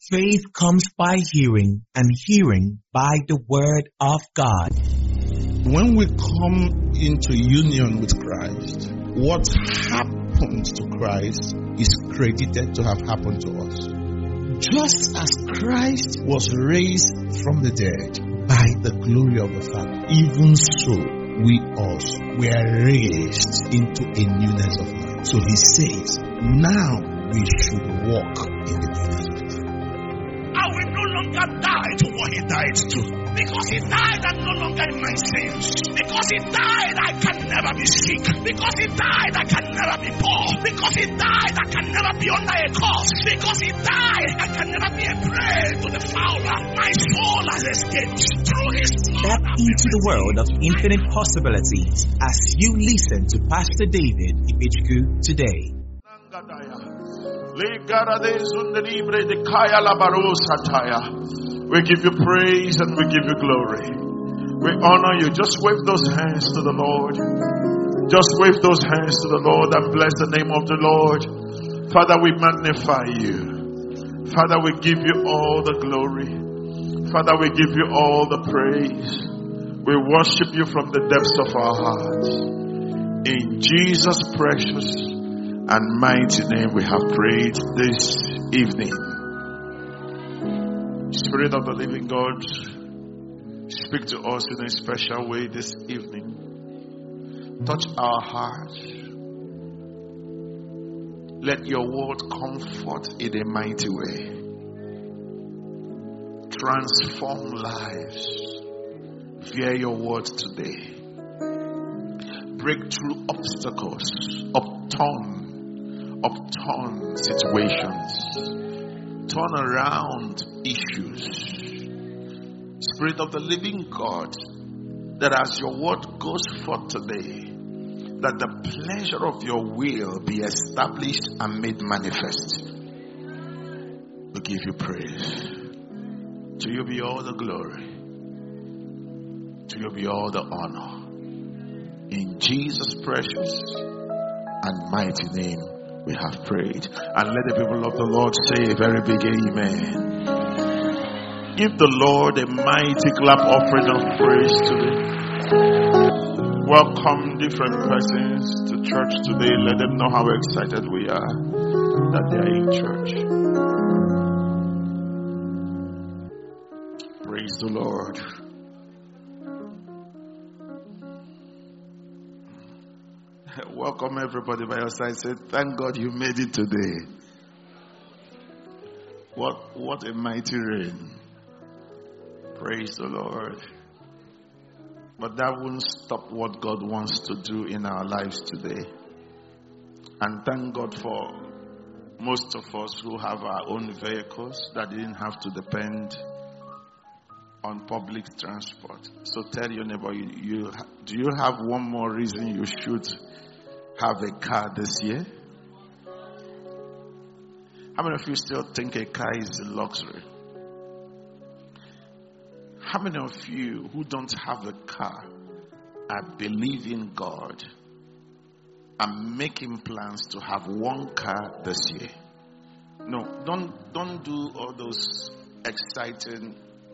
Faith comes by hearing, and hearing by the word of God. When we come into union with Christ, what happens to Christ is credited to have happened to us. Just as Christ was raised from the dead by the glory of the Father, even so we also were raised into a newness of life. So he says, now we should walk in the newness of life. I will no longer die to what he died to. Because he died, I'm no longer in my sins. Because he died, I can never be sick. Because he died, I can never be poor. Because he died, I can never be under a curse. Because he died, I can never be a prey to the fowler. My soul has escaped through his blood. Step into the world of infinite possibilities as you listen to Pastor David Ibechku today. We give you praise and we give you glory. We honor you. Just wave those hands to the Lord. Just wave those hands to the Lord and bless the name of the Lord. Father, we magnify you. Father, we give you all the glory. Father, we give you all the praise. We worship you from the depths of our hearts. In Jesus' precious and mighty name we have prayed this evening. Spirit of the living God, speak to us in a special way this evening. Touch our hearts. Let your word come forth in a mighty way. Transform lives via your word today. Break through obstacles, upturn situations. Turn around issues. Spirit of the living God, that as your word goes forth today, that the pleasure of your will be established and made manifest. We give you praise. To you be all the glory. To you be all the honor. In Jesus' precious and mighty name we have prayed. And let the people of the Lord say a very big amen. Give the Lord a mighty clap offering of praise today. Welcome different persons to church today. Let them know how excited we are that they are in church. Praise the Lord. Welcome everybody by your side. Say, thank God you made it today. What a mighty rain. Praise the Lord. But that won't stop what God wants to do in our lives today. And thank God for most of us who have our own vehicles that didn't have to depend on public transport. So tell your neighbor, do you have one more reason you should have a car this year? How many of you still think a car is a luxury? How many of you who don't have a car are believing God and making plans to have one car this year? No, don't do all those excitement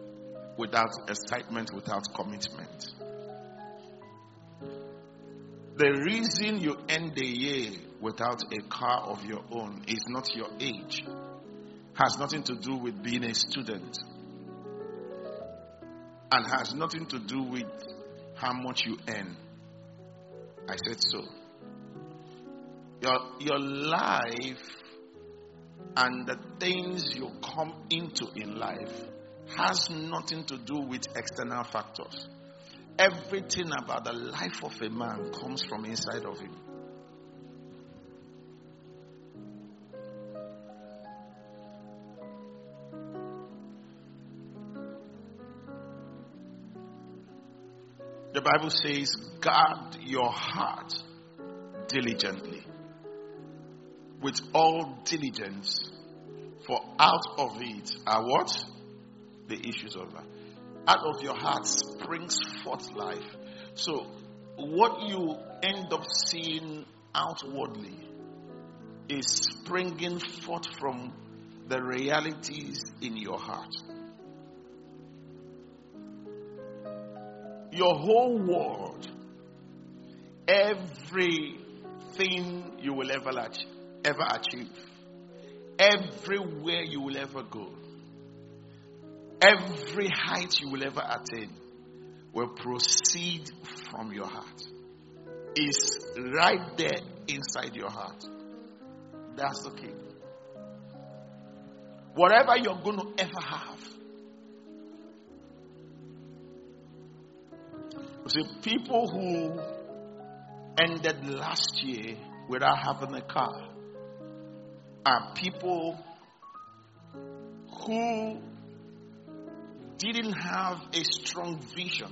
without commitment. The reason you end the year without a car of your own is not your age. Has nothing to do with being a student. And has nothing to do with how much you earn. I said so. Your life and the things you come into in life has nothing to do with external factors. Everything about the life of a man comes from inside of him. The Bible says, guard your heart diligently. With all diligence, for out of it are what? The issues of life. Out of your heart springs forth life. So, what you end up seeing outwardly is springing forth from the realities in your heart. Your whole world, everything you will ever achieve, everywhere you will ever go, every height you will ever attain will proceed from your heart. It's right there inside your heart. That's okay. Whatever you're going to ever have. You see, people who ended last year without having a car are people who didn't have a strong vision.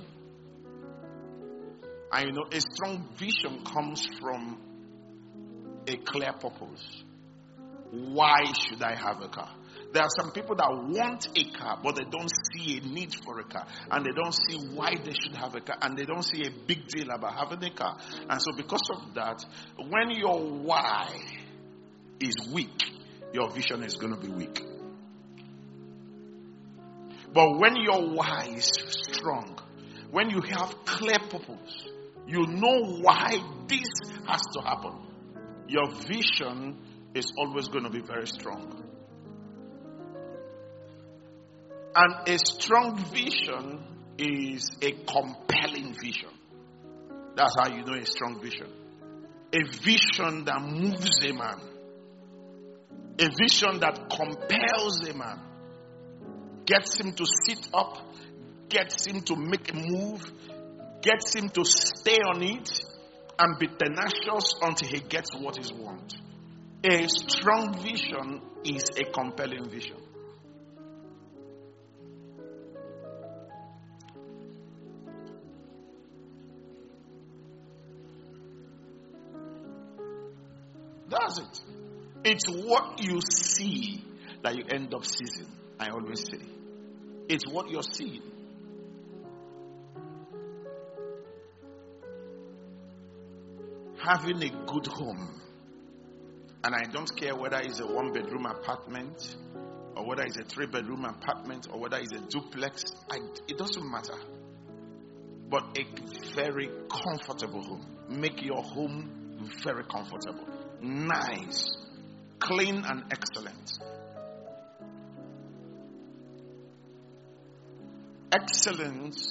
And you know, a strong vision comes from a clear purpose. Why should I have a car? There are some people that want a car, but they don't see a need for a car. And they don't see why they should have a car. And they don't see a big deal about having a car. And so because of that, when your why is weak, your vision is going to be weak. But when your why is strong, when you have clear purpose, you know why this has to happen, your vision is always going to be very strong. And a strong vision is a compelling vision. That's how you know a strong vision. A vision that moves a man. A vision that compels a man. Gets him to sit up. Gets him to make a move. Gets him to stay on it. And be tenacious until he gets what he wants. A strong vision is a compelling vision. That's it. It's what you see that you end up seizing. I always say. It's what you're seeing. Having a good home. And I don't care whether it's a 1-bedroom apartment or whether it's a 3-bedroom apartment or whether it's a duplex. It doesn't matter. But a very comfortable home. Make your home very comfortable. Nice, clean and excellent. Excellence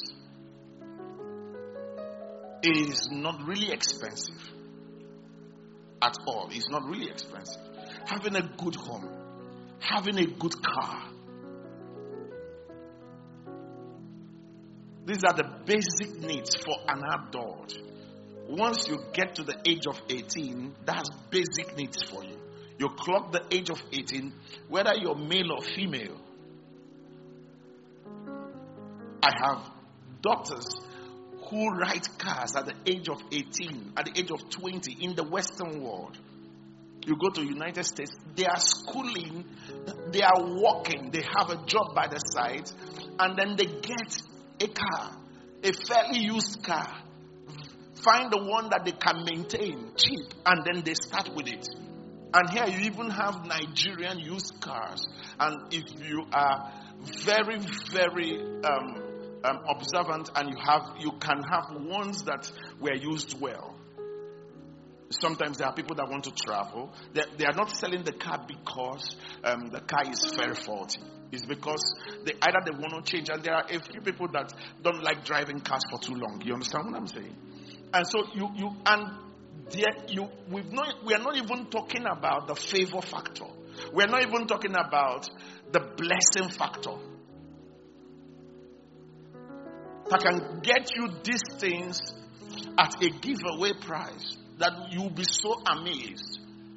is not really expensive at all. It's not really expensive. Having a good home, having a good car. These are the basic needs for an adult. Once you get to the age of 18, that's basic needs for you. You clock the age of 18, whether you're male or female. I have daughters who ride cars at the age of 18, at the age of 20 in the Western world. You go to United States, they are schooling, they are working, they have a job by the side, and then they get a car, a fairly used car. Find the one that they can maintain cheap, and then they start with it. And here you even have Nigerian used cars. And if you are very, very observant, and you can have ones that were used well. Sometimes there are people that want to travel. They are not selling the car because the car is very faulty. It's because either they want to change, and there are a few people that don't like driving cars for too long. You understand what I'm saying? And so we are not even talking about the favor factor. We are not even talking about the blessing factor. That can get you these things at a giveaway price that you'll be so amazed.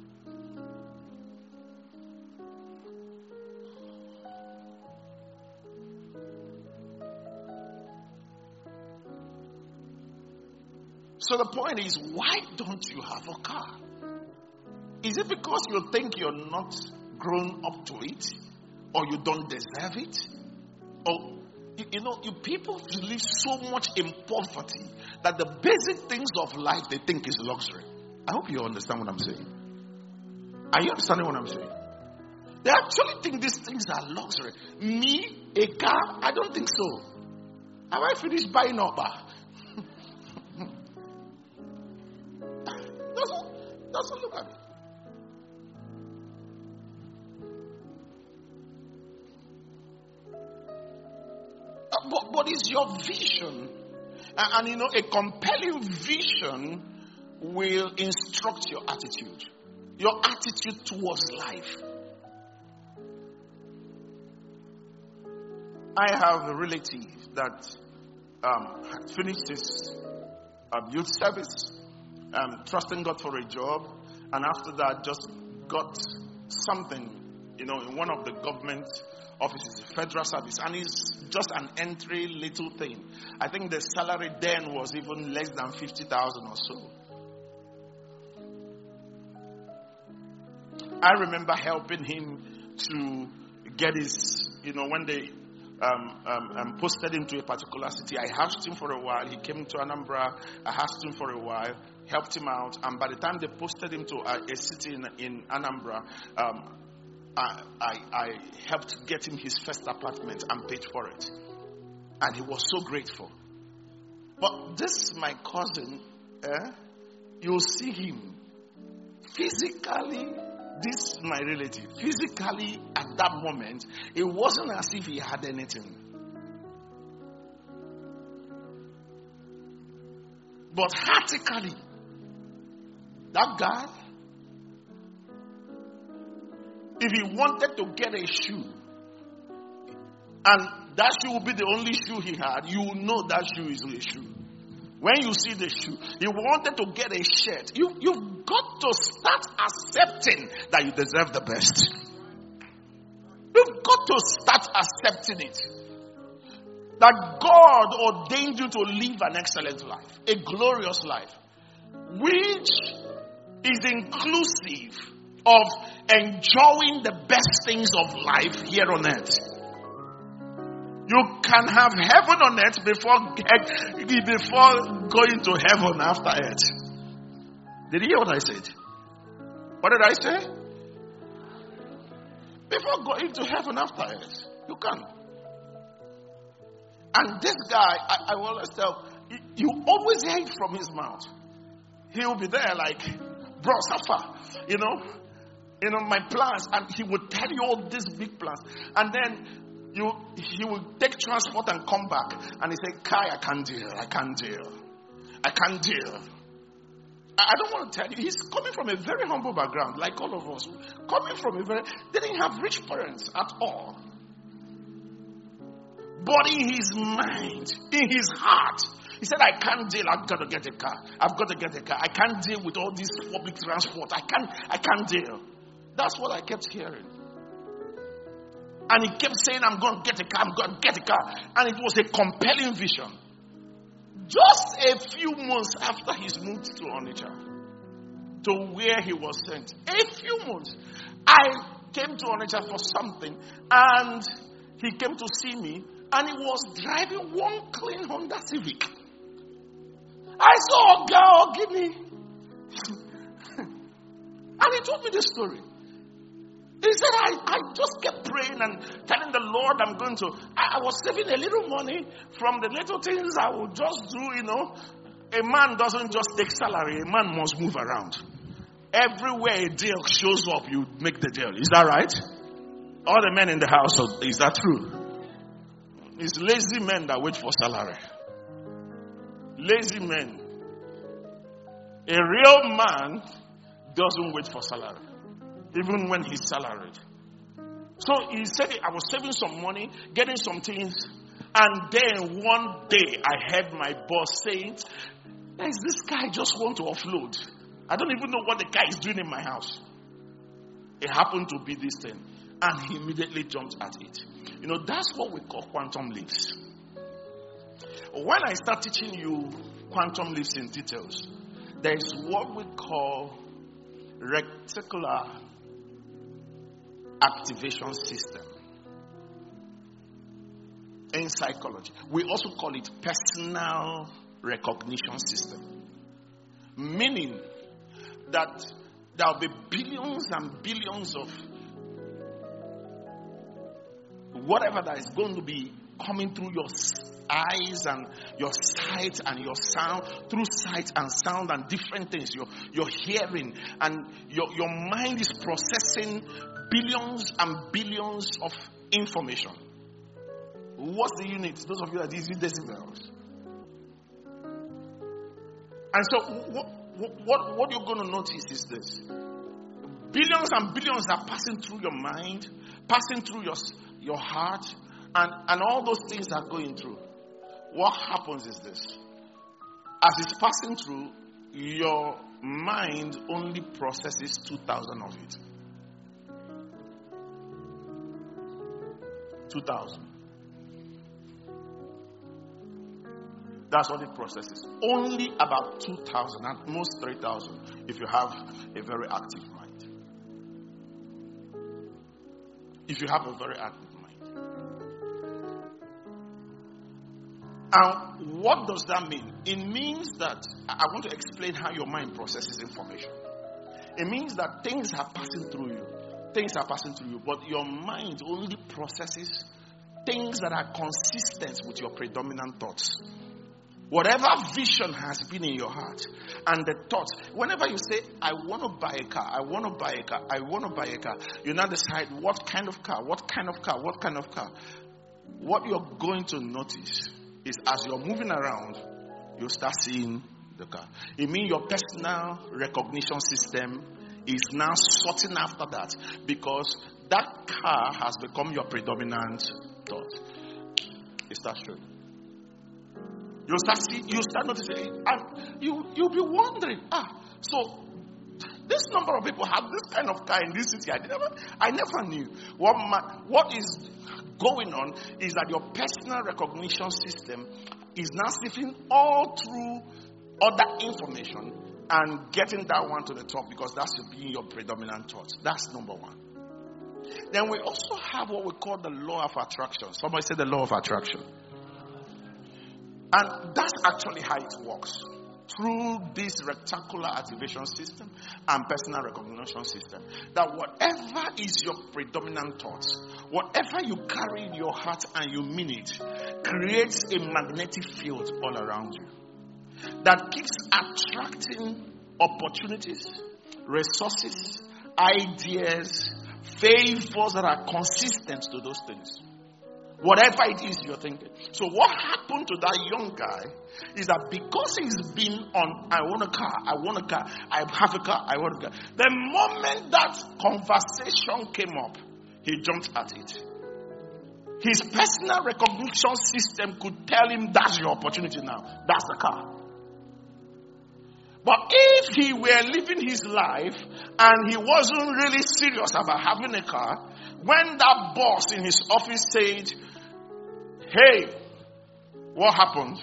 So the point is, why don't you have a car? Is it because you think you're not grown up to it? Or you don't deserve it? Or, you people live so much in poverty that the basic things of life they think is luxury. I hope you understand what I'm saying. Are you understanding what I'm saying? They actually think these things are luxury. Me, a car, I don't think so. Have I finished buying up? Doesn't look at me. But it's your vision. And you know, a compelling vision will instruct your attitude. Your attitude towards life. I have a relative that had finished his youth service, trusting God for a job, and after that just got something, you know, in one of the government offices, federal service, and it's just an entry little thing. I think the salary then was even less than 50,000 or so. I remember helping him to get his, you know, when they posted him to a particular city. I housed him for a while. He came to Anambra. I housed him for a while, helped him out, and by the time they posted him to a city in Anambra, I helped get him his first apartment and paid for it. And he was so grateful. But this, my cousin, you'll see him physically. This, my relative, physically at that moment, it wasn't as if he had anything. But heartily, that guy, if he wanted to get a shoe, and that shoe will be the only shoe he had, you will know that shoe is a shoe. When you see the shoe, he wanted to get a shirt. You've got to start accepting that you deserve the best. You've got to start accepting it. That God ordained you to live an excellent life, a glorious life, which is inclusive of enjoying the best things of life here on earth. You can have heaven on earth before going to heaven after earth. Did you hear what I said? What did I say? Before going to heaven after earth. You can. And this guy, I will always tell you always hear it from his mouth. He will be there like, bro, Safa, you know, my plans, and he would tell you all these big plans. And then he will take transport and come back, and he say, Kai, I can't deal. I don't want to tell you, he's coming from a very humble background, like all of us. They didn't have rich parents at all. But in his mind, in his heart, he said, I can't deal. I've got to get a car. I can't deal with all this public transport. I can't deal. That's what I kept hearing. And he kept saying, I'm going to get a car. And it was a compelling vision. Just a few months after he's moved to Onitsha, to where he was sent. A few months. I came to Onitsha for something, and he came to see me, and he was driving one clean Honda Civic. I saw a girl give me. And he told me this story. He said, I just kept praying and telling the Lord I was saving a little money from the little things I would just do, you know. A man doesn't just take salary. A man must move around. Everywhere a deal shows up, you make the deal. Is that right? All the men in the house, is that true? It's lazy men that wait for salary. Lazy men. A real man doesn't wait for salary. Even when he's salaried. So he said, I was saving some money, getting some things. And then one day I heard my boss saying, there's this guy just want to offload. I don't even know what the guy is doing in my house. It happened to be this thing. And he immediately jumped at it. You know, that's what we call quantum leaps. When I start teaching you quantum leaps in details, there is what we call reticular activation system in psychology. We also call it personal recognition system, meaning that there will be billions and billions of whatever that is going to be coming through your eyes and your sight and your sound, through sight and sound and different things, your hearing, and your mind is processing billions and billions of information. What's the unit? Those of you that use decibels. And so what you're going to notice is this. Billions and billions are passing through your mind, passing through your heart, and all those things are going through. What happens is this. As it's passing through, your mind only processes 2,000 of it. 2,000. That's what it processes. Only about 2,000, at most 3,000, if you have a very active mind. If you have a very active mind. And what does that mean? It means that, I want to explain how your mind processes information. It means that things are passing through you. Things are passing through you, but your mind only processes things that are consistent with your predominant thoughts. Whatever vision has been in your heart and the thoughts, whenever you say, I want to buy a car, I want to buy a car, I want to buy a car, you now decide what kind of car, what kind of car, what kind of car. What you're going to notice is as you're moving around, you start seeing the car. It means your personal recognition system is now sorting after that, because that car has become your predominant thought. It starts showing. You start noticing, and you'll be wondering, so this number of people have this kind of car in this city. I never knew. What is going on is that your personal recognition system is now sifting all through other information and getting that one to the top, because that's being your predominant thought. That's number one. Then we also have what we call the law of attraction. Somebody say the law of attraction. And that's actually how it works. Through this reticular activation system and personal recognition system. That whatever is your predominant thoughts, whatever you carry in your heart and you mean it, creates a magnetic field all around you. That keeps attracting opportunities, resources, ideas, favors that are consistent to those things. Whatever it is you're thinking. So what happened to that young guy is that because he's been on, I want a car, I want a car, I have a car, I want a car. The moment that conversation came up, he jumped at it. His personal recognition system could tell him that's your opportunity now. That's the car. But if he were living his life and he wasn't really serious about having a car, when that boss in his office said, hey, what happened?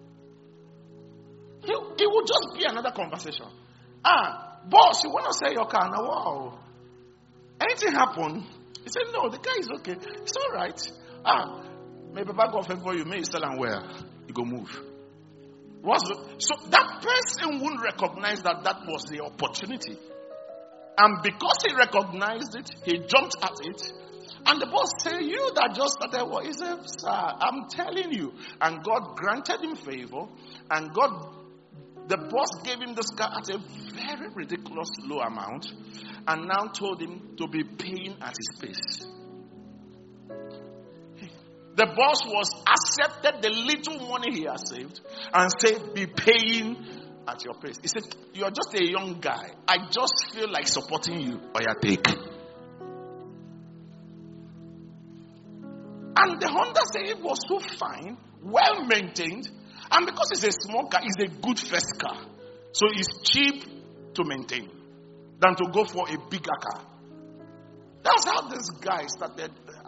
It would just be another conversation. Boss, you want to sell your car? Now, wow. Anything happen? He said, no, the car is okay. It's all right. Maybe back off for you. May you sell and where? You go move. So that person wouldn't recognize that was the opportunity. And because he recognized it, he jumped at it. And the boss said, you that just started what? He said, sir, I'm telling you. And God granted him favor. And the boss gave him this car at a very ridiculous low amount. And now told him to be paying at his pace. The boss accepted the little money he has saved and said, be paying at your pace. He said, you're just a young guy. I just feel like supporting you. Take. And the Honda Civic was so fine, well maintained, and because it's a small car, it's a good first car. So it's cheap to maintain than to go for a bigger car. That's how this guy started.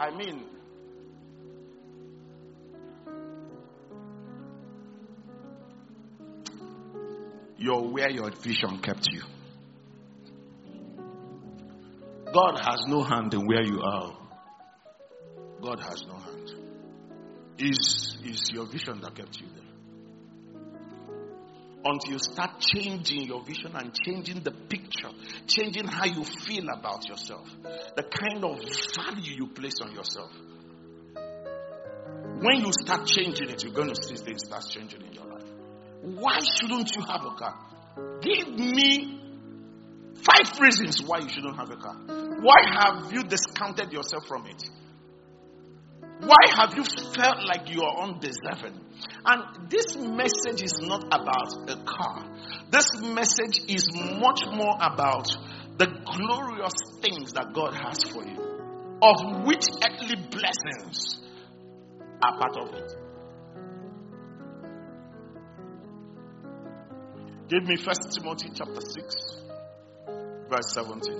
You're where your vision kept you. God has no hand in where you are. God has no hand. It's your vision that kept you there. Until you start changing your vision and changing the picture, changing how you feel about yourself, the kind of value you place on yourself. when you start changing it, you're going to see things start changing in your life. Why shouldn't you have a car? Give me 5 reasons why you shouldn't have a car. Why have you discounted yourself from it? Why have you felt like you are undeserving? And this message is not about a car. This message is much more about the glorious things that God has for you, of which earthly blessings are part of it. Give me 1 Timothy chapter 6, verse 17.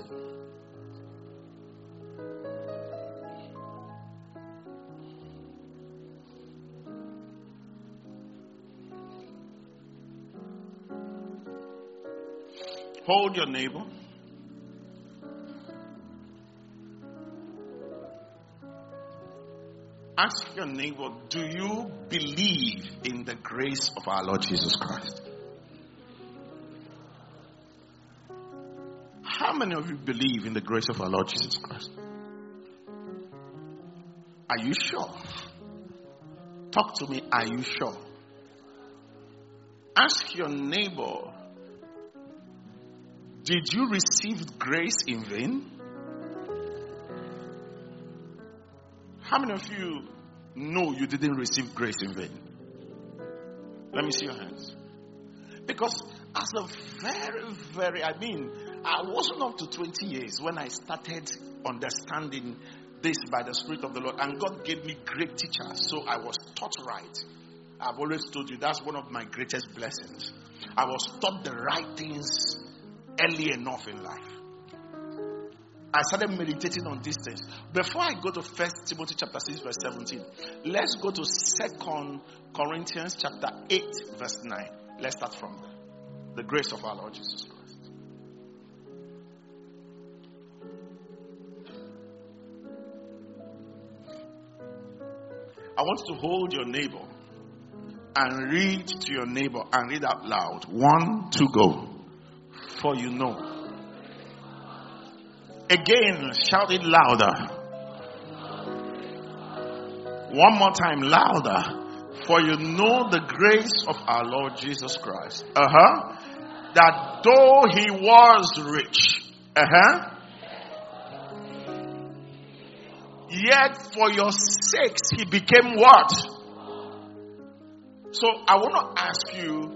Hold your neighbor. Ask your neighbor, do you believe in the grace of our Lord Jesus Christ? How many of you believe in the grace of our Lord Jesus Christ? Are you sure? Talk to me, are you sure? Ask your neighbor, did you receive grace in vain? How many of you know you didn't receive grace in vain? Let me see your hands. Because as a I wasn't up to 20 years when I started understanding this by the Spirit of the Lord. And God gave me great teachers, so I was taught right. I've always told you that's one of my greatest blessings. I was taught the right things early enough in life. I started meditating on these things. Before I go to 1 Timothy chapter 6 verse 17, let's go to 2 Corinthians chapter 8 verse 9. Let's start from there. The grace of our Lord Jesus Christ. I want you to hold your neighbor and read to your neighbor and read out loud. 1, 2, go. For you know. Again, shout it louder. One more time, louder. For you know the grace of our Lord Jesus Christ. That though he was rich, yet for your sakes he became what? So I want to ask you,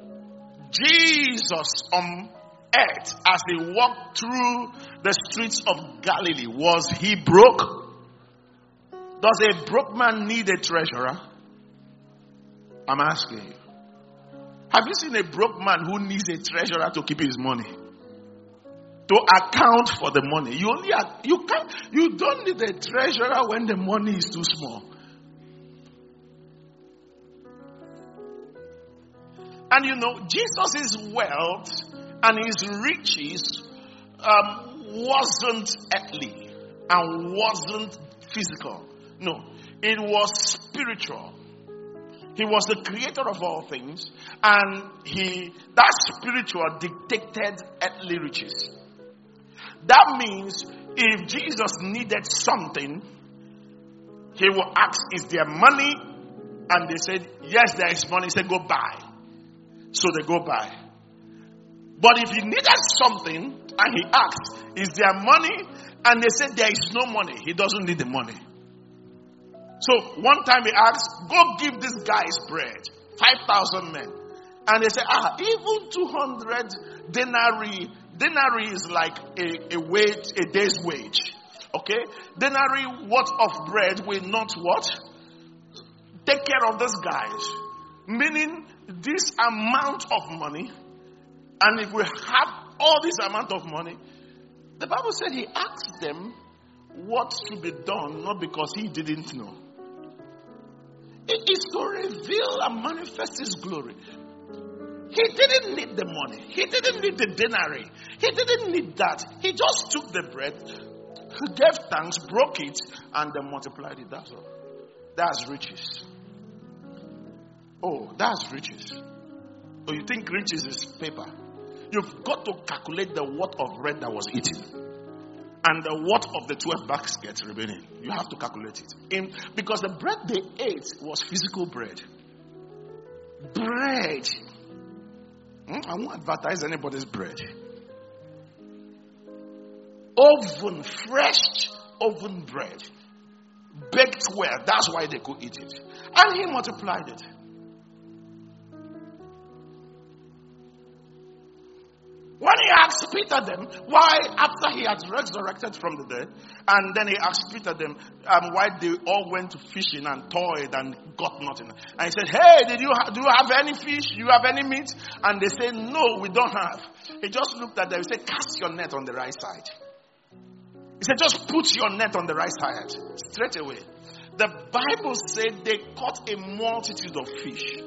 Jesus on earth, as he walked through the streets of Galilee, was he broke? Does a broke man need a treasurer? I'm asking you. Have you seen a broke man who needs a treasurer to keep his money? To account for the money. You don't need a treasurer when the money is too small. And you know, Jesus' wealth and his riches wasn't earthly and wasn't physical. No, it was spiritual. He was the creator of all things, and that spiritual dictated earthly riches. That means if Jesus needed something, he will ask, is there money? And they said, yes, there is money. He said, go buy. So they go buy. But if he needed something and he asked, is there money? And they said, there is no money. He doesn't need the money. So one time he asked, go give these guys bread. 5,000 men. And they said, even 200 denarii. Denarii is like a day's wage. Okay? Denarii worth of bread will not what? Take care of these guys. Meaning this amount of money, and if we have all this amount of money, the Bible said he asked them what should be done, not because he didn't know. It is to reveal and manifest his glory. He didn't need the money. He didn't need the denarii. He didn't need that. He just took the bread, gave thanks, broke it, and then multiplied it. That's all. That's riches. Oh, that's riches. Oh, you think riches is paper? You've got to calculate the worth of bread that was eaten. and the what of the 12 baskets remaining. You have to calculate it. Because the bread they ate was physical bread. Bread. I won't advertise anybody's bread. Oven, fresh oven bread. Baked well. That's why they could eat it. And he multiplied it. When he asked Peter them, why, after he had resurrected from the dead, and then he asked Peter them, why they all went to fishing and toiled and got nothing. And he said, hey, do you have any fish? Do you have any meat? And they said, no, we don't have. He just looked at them and said, cast your net on the right side. He said, just put your net on the right side. Straight away. The Bible said they caught a multitude of fish.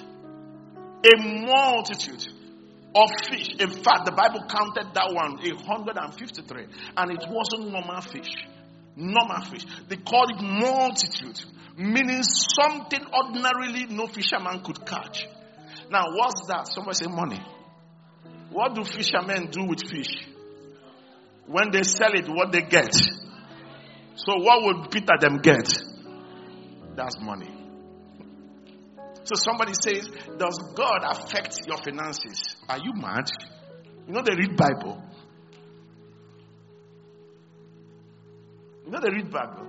A multitude of fish. In fact, the Bible counted that one 153, and it wasn't normal fish. Normal fish. They called it multitude, meaning something ordinarily no fisherman could catch. Now, what's that? Somebody say money. What do fishermen do with fish? When they sell it, what they get? So what would Peter them get? That's money. So somebody says, does God affect your finances? Are you mad? You know they read Bible. You know they read Bible.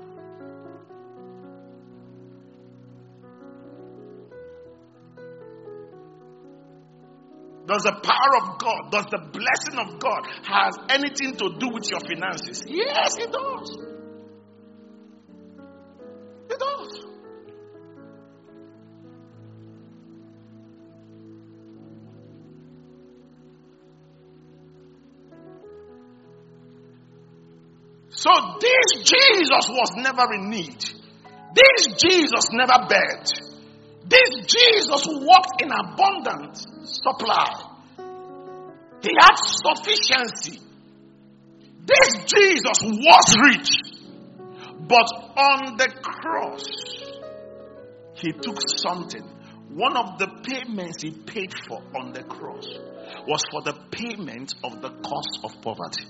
Does the power of God, does the blessing of God has anything to do with your finances? Yes, it does. It does. So this Jesus was never in need. This Jesus never begged. This Jesus walked in abundant supply. He had sufficiency. This Jesus was rich. But on the cross, he took something. One of the payments he paid for on the cross was for the payment of the cost of poverty.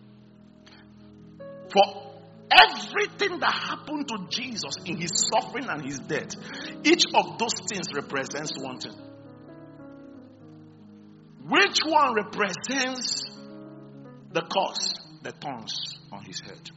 For everything that happened to Jesus in his suffering and his death, each of those things represents one thing. Which one represents the cost, the thorns on his head?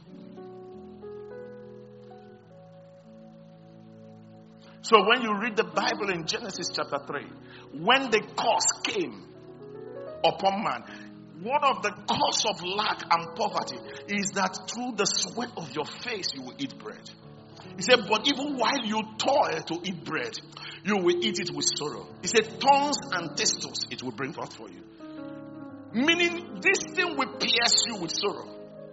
So when you read the Bible in Genesis chapter 3, when the curse came upon man, one of the cause of lack and poverty is that through the sweat of your face you will eat bread. He said, but even while you toil to eat bread, you will eat it with sorrow. He said, thorns and thistles it will bring forth for you. Meaning, this thing will pierce you with sorrow.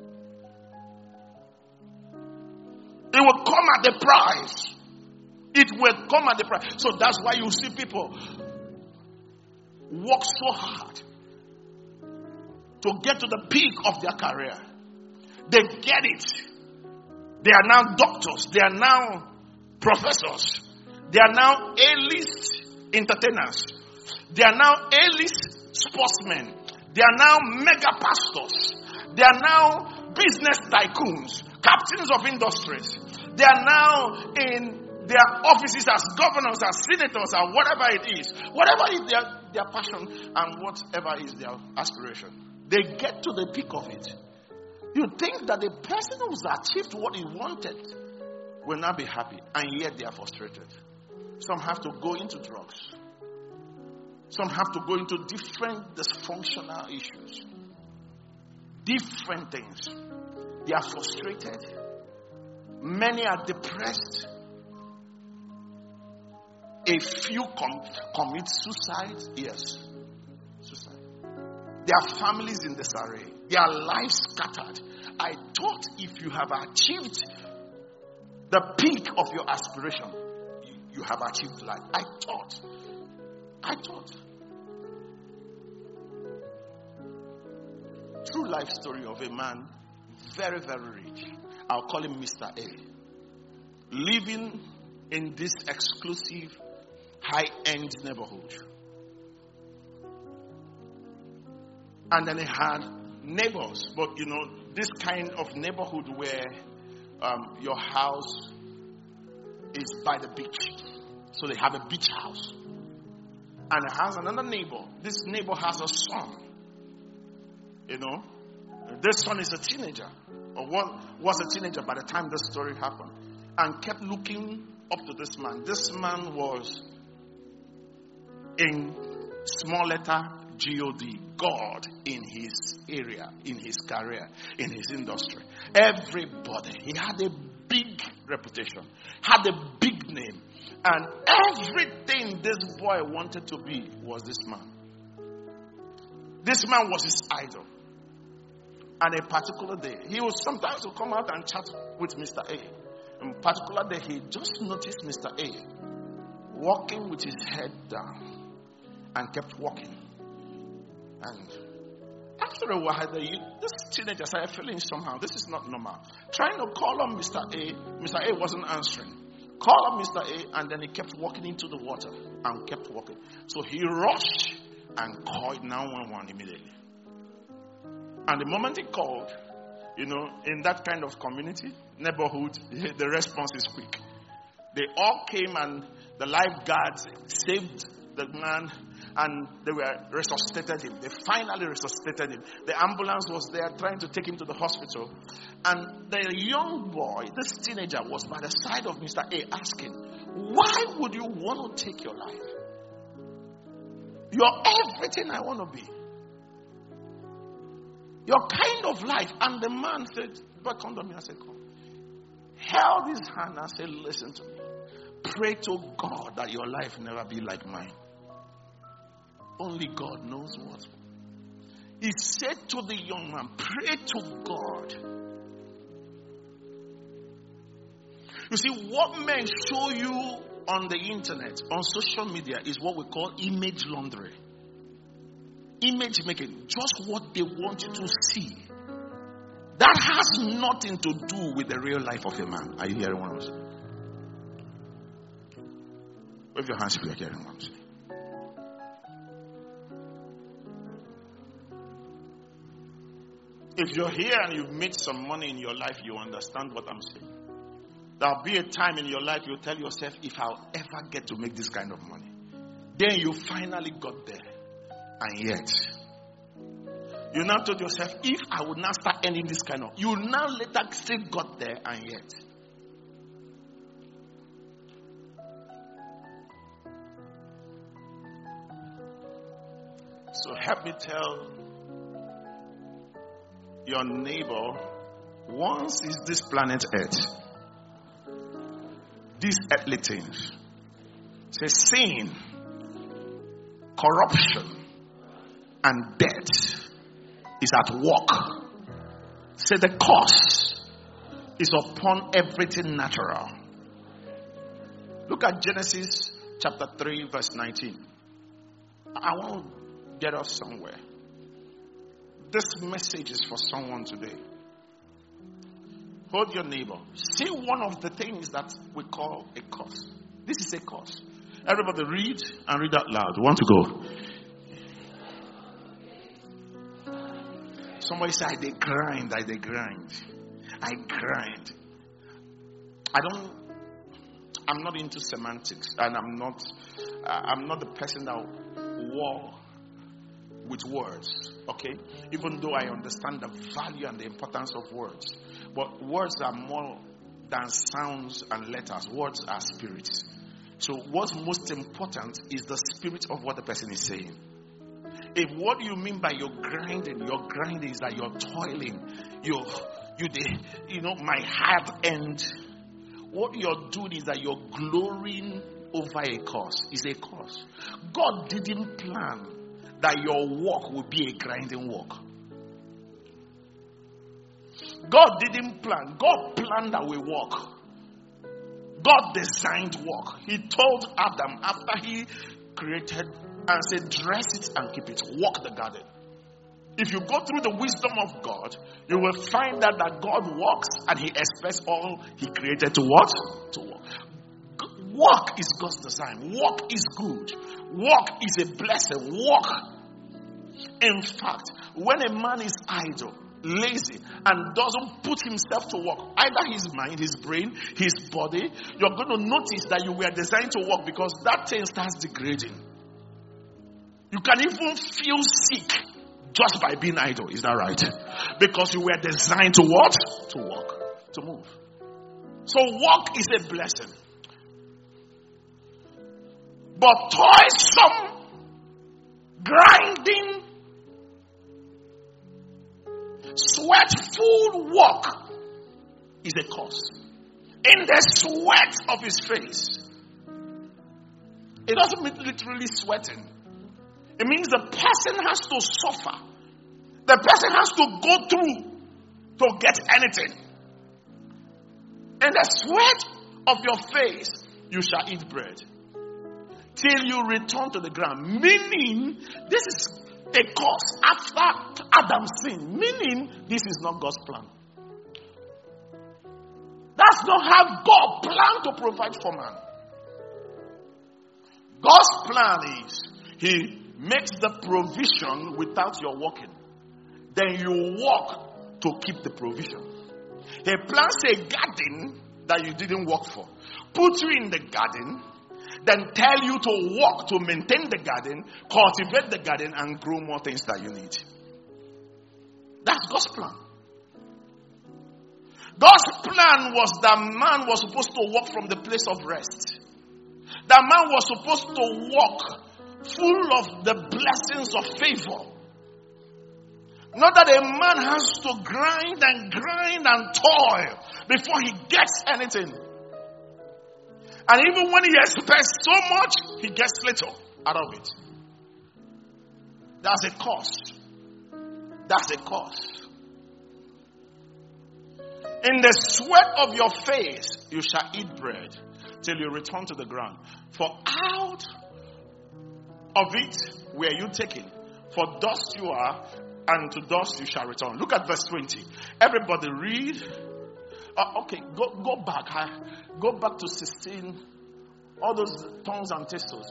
It will come at the price. It will come at the price. So that's why you see people work so hard to get to the peak of their career. They get it. They are now doctors. They are now professors. They are now A-list entertainers. They are now A-list sportsmen. They are now mega pastors. They are now business tycoons, captains of industries. They are now in their offices as governors, as senators, or whatever it is. Whatever is their passion and whatever is their aspiration. They get to the peak of it. You think that the person who's achieved what he wanted will not be happy, and yet they are frustrated. Some have to go into drugs. Some have to go into different dysfunctional issues. Different things. They are frustrated. Many are depressed. A few commit suicide. Yes. Suicide. Their families in disarray. Their lives scattered. I thought if you have achieved the peak of your aspiration, you have achieved life. I thought. True life story of a man, very, very rich. I'll call him Mr. A. Living in this exclusive, high-end neighborhood. And then he had neighbors, but this kind of neighborhood where your house is by the beach. So they have a beach house. And it has another neighbor. This neighbor has a son. You know, this son is a teenager, or was a teenager by the time this story happened, and kept looking up to this man. This man was in small letter God in his area, in his career, in his industry. Everybody. He had a big reputation, had a big name, and everything this boy wanted to be was this man. This man was his idol. And a particular day, he was sometimes to come out and chat with Mr. A. On a particular day, he just noticed Mr. A walking with his head down and kept walking. And after a while, this teenager started feeling somehow, this is not normal. Trying to call on Mr. A wasn't answering. Call on Mr. A, and then he kept walking into the water and kept walking. So he rushed and called 911 immediately. And the moment he called, you know, in that kind of community, neighborhood, the response is quick. They all came and the lifeguards saved the man and they resuscitated him. They finally resuscitated him. The ambulance was there trying to take him to the hospital. And the young boy, this teenager, was by the side of Mr. A asking, why would you want to take your life? You're everything I want to be. Your kind of life. And the man said, but come to me. I said, come. Held his hand and said, listen to me. Pray to God that your life never be like mine. Only God knows what. He said to the young man, pray to God. You see, what men show you on the internet, on social media, is what we call image laundry. Image making, just what they want you to see. That has nothing to do with the real life of a man. Are you hearing what I'm saying? Wave your hands if you're hearing what I'm saying. If you're here and you've made some money in your life, you understand what I'm saying. There'll be a time in your life you'll tell yourself, if I'll ever get to make this kind of money. Then you finally got there. And yet, you now told yourself, if I would now start earning this kind of, you now later still got there, and yet. So help me tell your neighbor, once is this planet Earth, these earthly things, say sin, corruption, and death is at work. Say the curse is upon everything natural. Look at Genesis chapter 3 verse 19. I want to get us somewhere. This message is for someone today. Hold your neighbor. See one of the things that we call a curse. This is a curse. Everybody read and read out loud. We want to go. Somebody say, I grind. I'm not into semantics, and I'm not the person that war with words, okay? Even though I understand the value and the importance of words. But words are more than sounds and letters. Words are spirits. So what's most important is the spirit of what the person is saying. If what you mean by your grinding is that you're toiling, my hard end. What you're doing is that you're glorying over a cause. It's a cause. God didn't plan that your work would be a grinding work. God didn't plan. God planned that we work. God designed work. He told Adam after he created and said, dress it and keep it. Walk the garden. If you go through the wisdom of God, you will find out that God walks and he expects all he created to what? To walk. Work is God's design. Work is good. Work is a blessing. Work. In fact, when a man is idle, lazy and doesn't put himself to work, either his mind, his brain, his body, you're going to notice that you were designed to work, because that thing starts degrading. You can even feel sick just by being idle. Is that right? Because you were designed to what? To work, to move. So work is a blessing. But toilsome, grinding, sweatful work is a curse. In the sweat of his face. It doesn't mean literally sweating. It means the person has to suffer. The person has to go through to get anything. In the sweat of your face, you shall eat bread till you return to the ground. Meaning, this is a curse after Adam's sin. Meaning, this is not God's plan. That's not how God planned to provide for man. God's plan is, He makes the provision without your working. Then you work to keep the provision. He plants a garden that you didn't work for. Put you in the garden, then tell you to work to maintain the garden, cultivate the garden, and grow more things that you need. That's God's plan. God's plan was that man was supposed to walk from the place of rest. That man was supposed to walk full of the blessings of favor. Not that a man has to grind and toil before he gets anything. And even when he expects so much, he gets little out of it. That's a cost. That's a cost. In the sweat of your face, you shall eat bread till you return to the ground. For out of it were you taken. For dust you are, and to dust you shall return. Look at verse 20. Everybody read. Okay, go back. Go back to 16. All those tongues and thistles.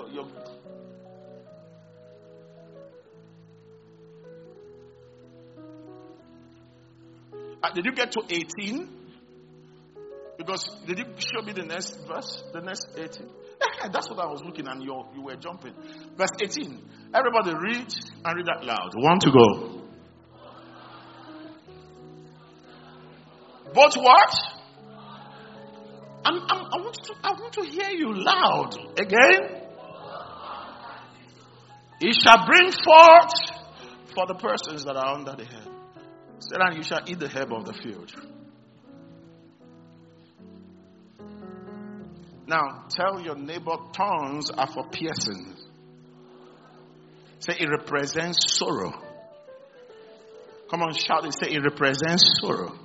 Did you get to 18? Because did you show me the next verse? The next 18? That's what I was looking and you were jumping. Verse 18. Everybody read and read that loud. 1 to go. But what? I want to hear you loud. Again. It shall bring forth for the persons that are under the head. Said, and you shall eat the herb of the field. Now, tell your neighbor, tongues are for piercing. Say, it represents sorrow. Come on, shout it. Say, it represents sorrow.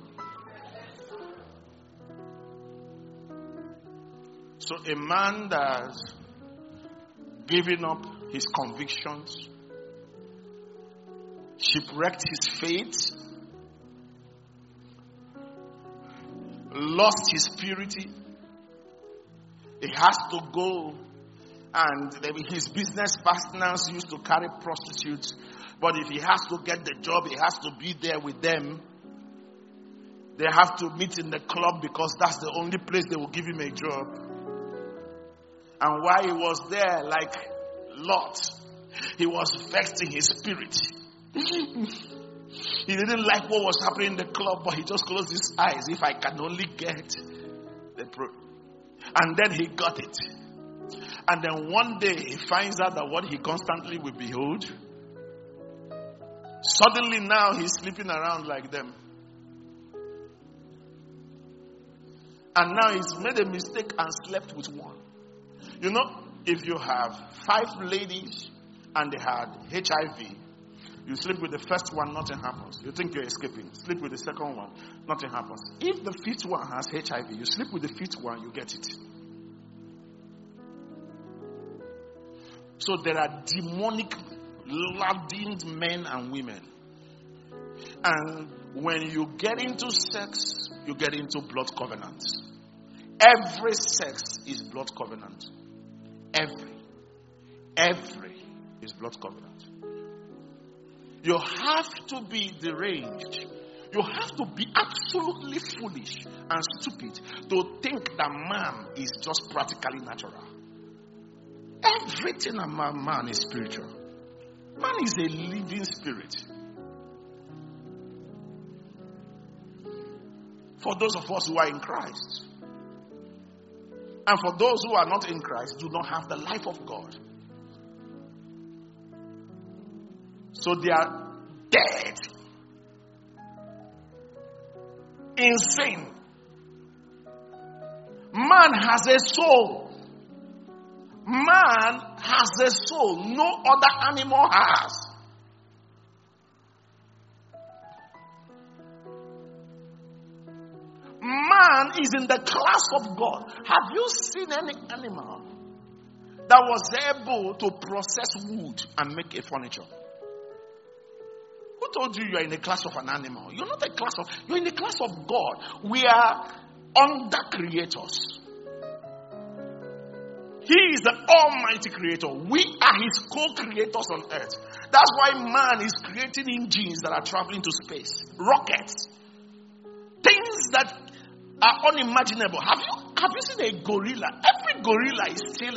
So, a man that's given up his convictions, shipwrecked his faith, lost his purity, he has to go, and his business partners used to carry prostitutes, but if he has to get the job, he has to be there with them. They have to meet in the club because that's the only place they will give him a job. And while he was there, like Lot, he was vexed in his spirit. He didn't like what was happening in the club, but he just closed his eyes. If I can only get the and then he got it. And then one day he finds out that what he constantly will behold, suddenly now he's sleeping around like them. And now he's made a mistake and slept with one. You know, if you have 5 ladies and they had HIV, you sleep with the first one, nothing happens. You think you're escaping. Sleep with the second one, nothing happens. If the 5th one has HIV, you sleep with the 5th one, you get it. So there are demonic laden men and women. And when you get into sex, you get into blood covenants. Every sex is blood covenant. Every is blood covenant. You have to be deranged. You have to be absolutely foolish and stupid to think that man is just practically natural. Everything about man is spiritual. Man is a living spirit. For those of us who are in Christ. And for those who are not in Christ, do not have the life of God. So they are dead in sin. Man has a soul. Man has a soul no other animal has. Man is in the class of God. Have you seen any animal that was able to process wood and make a furniture? Who told you are in the class of an animal? You're not a class of, you're in the class of God. We are under creators. He is the almighty creator. We are his co-creators on earth. That's why man is creating engines that are traveling to space. Rockets. Things that are unimaginable. Have you seen a gorilla? Every gorilla is still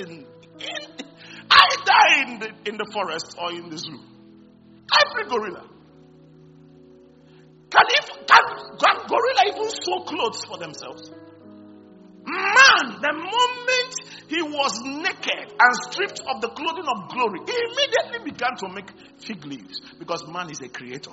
either in the forest or in the zoo. Every gorilla. Can gorilla even sew clothes for themselves? Man, the moment he was naked and stripped of the clothing of glory, he immediately began to make fig leaves because man is a creator.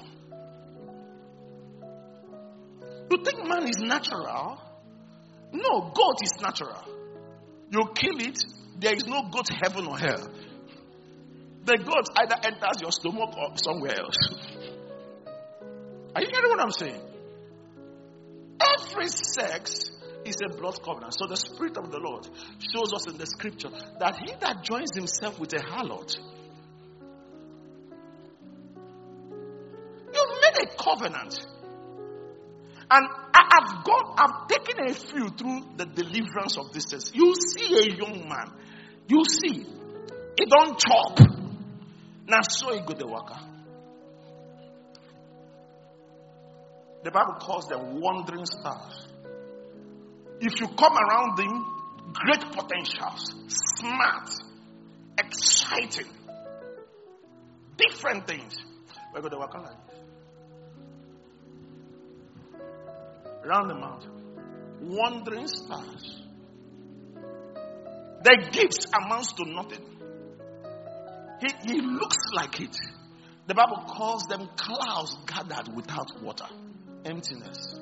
You think man is natural? No, goat is natural. You kill it, there is no goat heaven or hell. The goat either enters your stomach or somewhere else. Are you hearing what I'm saying? Every sex is a blood covenant. So the Spirit of the Lord shows us in the scripture that he that joins himself with a harlot, you've made a covenant. And I've taken a few through the deliverance of this test. You see a young man, you see, he don't chop. Now so he go the worker. The Bible calls them wandering stars. If you come around them, great potentials, smart, exciting, different things. Where go the worker like this? Round the mountain, wandering stars. Their gifts amounts to nothing. He looks like it. The Bible calls them clouds gathered without water. Emptiness.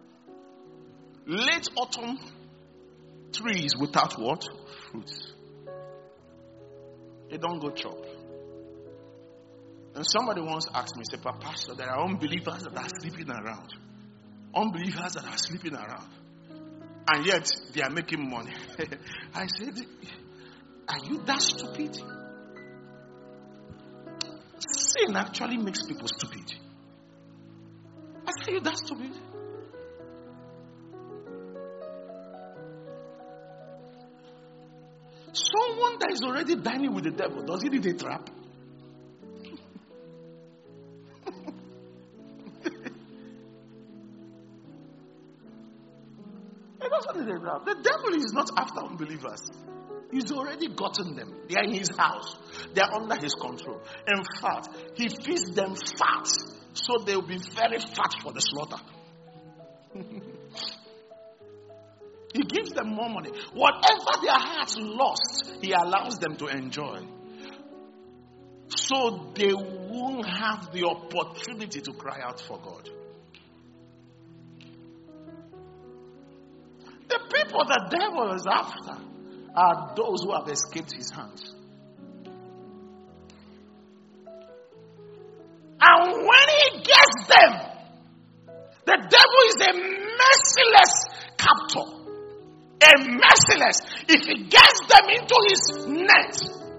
Late autumn trees without what? Fruits. They don't go chop. And somebody once asked me, say, Pastor, there are unbelievers that are sleeping around. Unbelievers that are sleeping around. And yet they are making money. I said, are you that stupid? Sin actually makes people stupid. I said, are you that stupid? Someone that is already dining with the devil, does he need a trap? The devil is not after unbelievers. He's already gotten them. They are in his house. They are under his control. In fact, he feeds them fat, so they will be very fat for the slaughter. He gives them more money. Whatever their hearts lost, he allows them to enjoy. So they won't have the opportunity to cry out for God. The people the devil is after are those who have escaped his hands. And when he gets them, the devil is a merciless captor. A merciless. If he gets them into his net,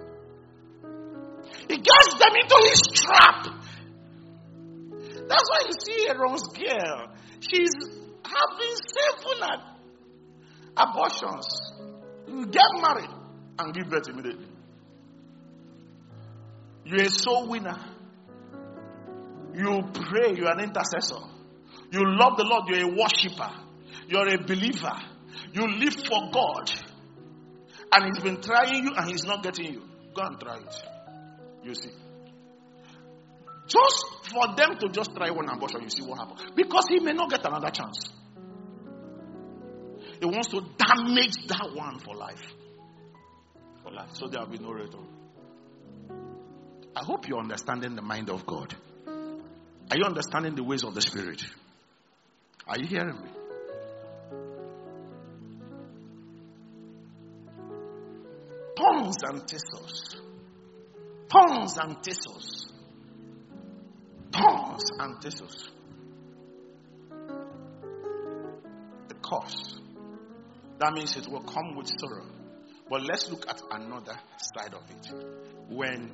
he gets them into his trap. That's why you see Aaron's girl. She's having 7 abortions. You get married and give birth immediately. You're a soul winner. You pray, you're an intercessor. You love the Lord, you're a worshiper. You're a believer. You live for God. And He's been trying you and He's not getting you. Go and try it. You see. Just for them to just try one abortion, you see what happens. Because he may not get another chance. He wants to damage that one for life. For life. So there will be no return. I hope you're understanding the mind of God. Are you understanding the ways of the Spirit? Are you hearing me? Tongues and thistles. Tongues and thistles. Tongues and thistles. The curse. That means it will come with sorrow. But let's look at another side of it. When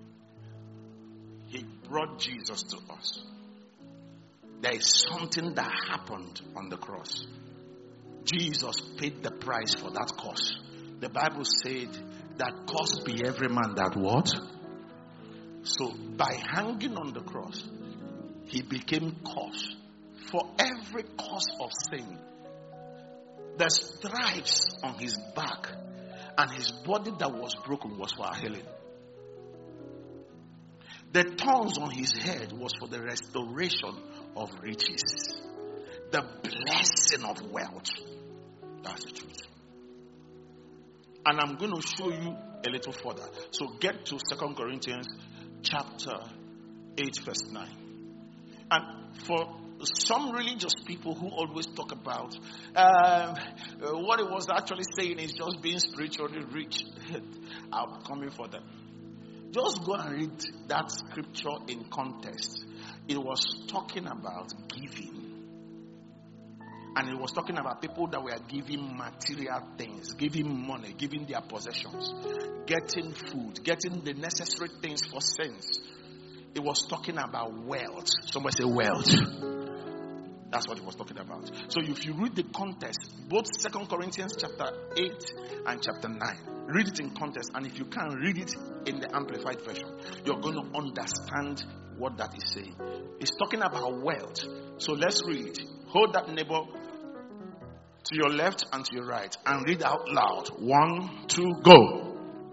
He brought Jesus to us, there is something that happened on the cross. Jesus paid the price for that curse. The Bible said that curse be every man that what? So by hanging on the cross, He became curse for every cause of sin. The stripes on His back and His body that was broken was for our healing. The thorns on His head was for the restoration of riches. The blessing of wealth. That's the truth. And I'm going to show you a little further. So get to 2 Corinthians chapter 8 verse 9. And for some religious people who always talk about what it was actually saying is just being spiritually rich. I'm coming for them. Just go and read that scripture in context. It was talking about giving. And it was talking about people that were giving material things, giving money, giving their possessions, getting food, getting the necessary things for sense. It was talking about wealth. Somebody say wealth. That's what it was talking about. So if you read the context, both 2 Corinthians chapter 8 and chapter 9, read it in context. And if you can, read it in the Amplified Version. You're going to understand what that is saying. It's talking about wealth. So let's read. Hold that neighbor to your left and to your right and read out loud. 1, 2, go.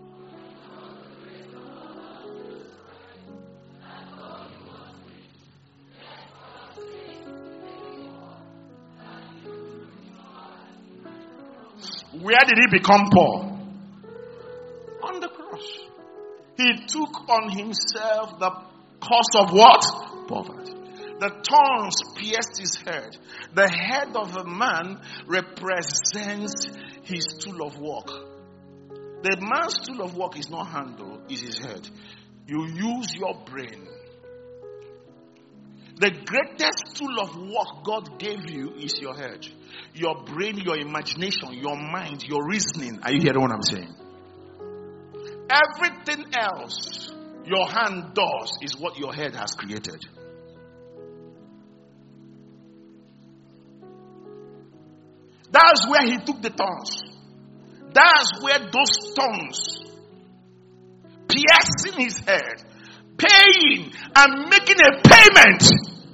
Where did He become poor? On the cross. He took on Himself the cost of what? Poverty. The thorns pierced His head. The head of a man represents his tool of work. The man's tool of work is not handle, is his head. You use your brain. The greatest tool of work God gave you is your head. Your brain, your imagination, your mind, your reasoning. Are you hearing what I'm saying? Everything else your hand does is what your head has created. That's where He took the thorns. That's where those thorns piercing His head, paying and making a payment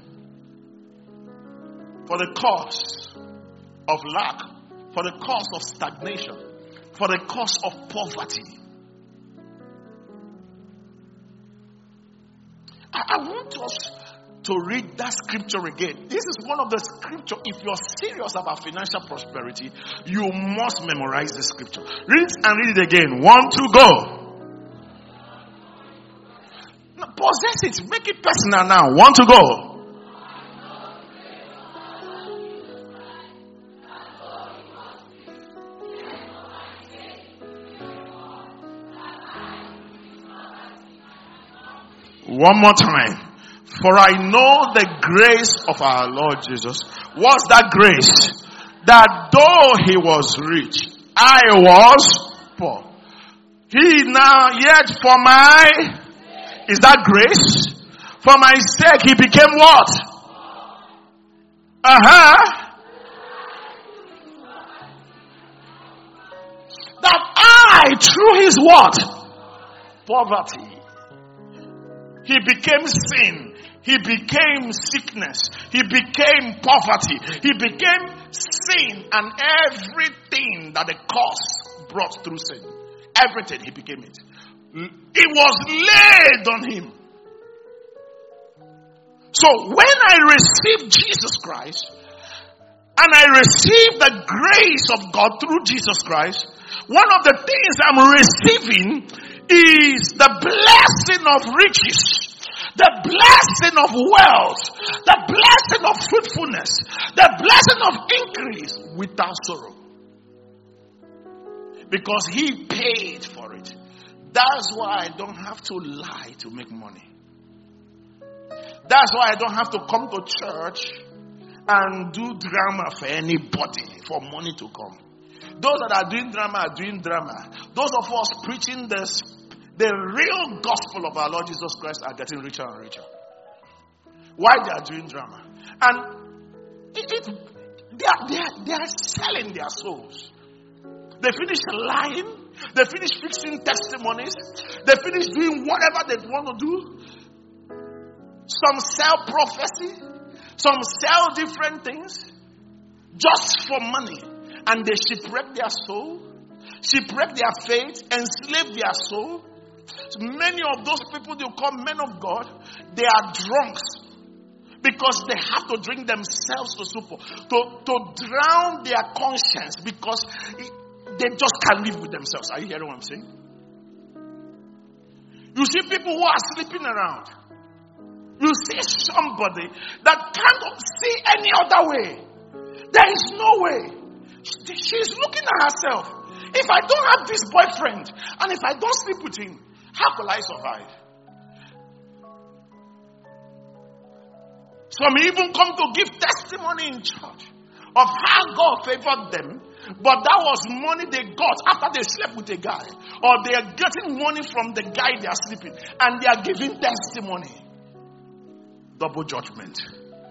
for the cost of lack, for the cost of stagnation, for the cost of poverty. I want us to read that scripture again. This is one of the scripture. If you're serious about financial prosperity, you must memorize the scripture. Read it and read it again. 1, 2, go. Now, possess it. Make it personal now. 1, 2, go. One more time. For I know the grace of our Lord Jesus. What's that grace? That though He was rich, I was poor. He now, yet for my, is that grace? For my sake He became what? That I, through His what? Poverty. He became sin. He became sickness. He became poverty. He became sin and everything that the curse brought through sin. Everything, he became it. It was laid on him. So when I received Jesus Christ, and I received the grace of God through Jesus Christ, one of the things I'm receiving is the blessing of riches, the blessing of wealth, the blessing of fruitfulness, the blessing of increase without sorrow. Because he paid for it. That's why I don't have to lie to make money. That's why I don't have to come to church and do drama for anybody for money to come. Those that are doing drama are doing drama. Those of us preaching the real gospel of our Lord Jesus Christ are getting richer and richer. Why they are doing drama? And they are selling their souls. They finish lying. They finish fixing testimonies. They finish doing whatever they want to do. Some sell prophecy. Some sell different things just for money. And they shipwreck their soul, shipwreck their faith, enslave their soul. So many of those people you call men of God, they are drunks. Because they have to drink themselves to super, to drown their conscience, because they just can't live with themselves. Are you hearing what I'm saying? You see people who are sleeping around. You see somebody that cannot see any other way. There is no way. She's looking at herself. If I don't have this boyfriend, and if I don't sleep with him, how will I survive? Some even come to give testimony in church of how God favored them, but that was money they got after they slept with a guy, or they are getting money from the guy they are sleeping, and they are giving testimony. Double judgment.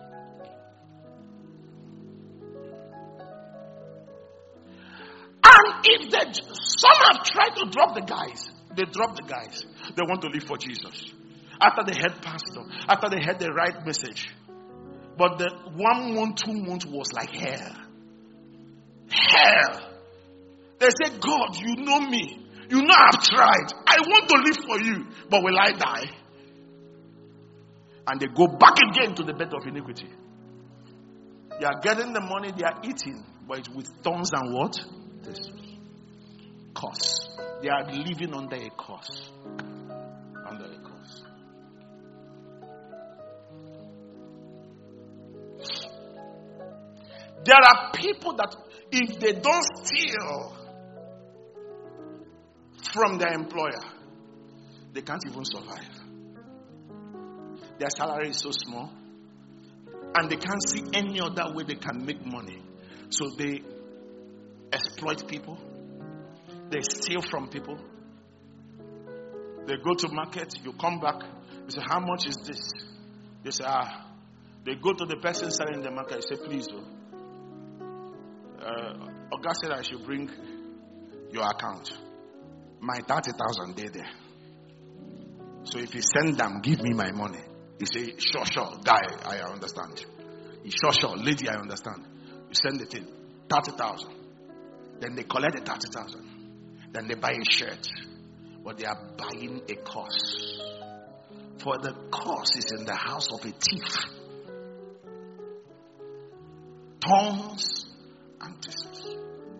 And if some have tried to drop the guys, they drop the guys. They want to live for Jesus. After they heard pastor, after they heard the right message. But the 1 month, 2 months was like hell. Hell. They say, God, you know me. You know I've tried. I want to live for you. But will I die? And they go back again to the bed of iniquity. They are getting the money, they are eating. But it's with thorns and what? This curse. They are living under a curse. Under a curse. There are people that if they don't steal from their employer, they can't even survive. Their salary is so small, and they can't see any other way they can make money. So they exploit people. They steal from people. They go to market. You come back. You say, how much is this? They say, They go to the person selling the market. You say, please, Oga said I should bring your account. My 30,000 there. So if you send them, give me my money. He say, sure, guy, I understand. He sure, lady, I understand. You send the thing, 30,000. Then they collect the 30,000. Then they buy a shirt. But they are buying a curse. For the curse is in the house of a thief. Thorns and thistles.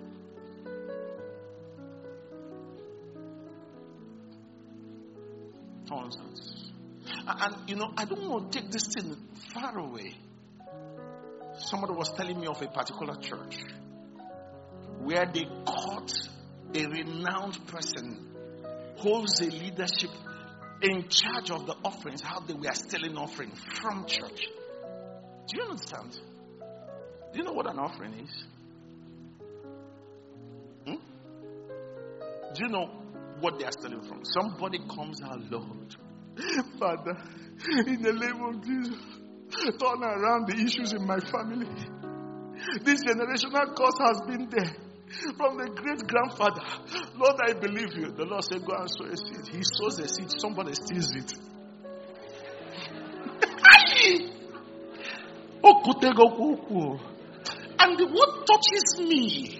Thorns and thistles. And I don't want to take this thing far away. Somebody was telling me of a particular church where they caught a renowned person, holds a leadership in charge of the offerings, how they were stealing offering from church. Do you understand? Do you know what an offering is? Do you know what they are stealing from? Somebody comes out, Lord, Father, in the name of Jesus, turn around the issues in my family. This generational curse has been there from the great grandfather. Lord, I believe you. The Lord said, go and sow a seed. He sows a seed, somebody steals it. Are me. And what touches me,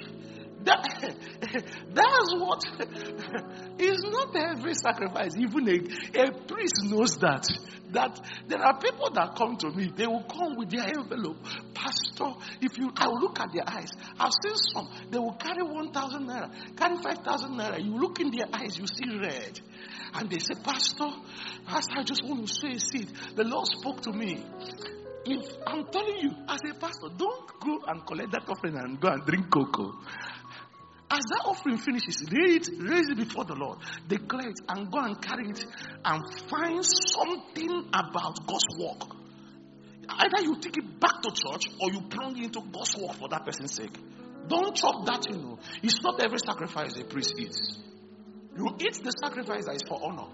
that's what is not every sacrifice. Even a priest knows that there are people that come to me, they will come with their envelope. Pastor, I will look at their eyes. I've seen some, they will carry 1,000 naira, carry 5,000 naira. You look in their eyes, you see red. And they say, Pastor, I just want to sow a seed. The Lord spoke to me. If I'm telling you, as a pastor, don't go and collect that offering and go and drink cocoa. As that offering finishes, raise it before the Lord, declare it, and go and carry it and find something about God's work. Either you take it back to church or you plunge into God's work for that person's sake. Don't chop that, It's not every sacrifice a priest eats. You eat the sacrifice that is for honor.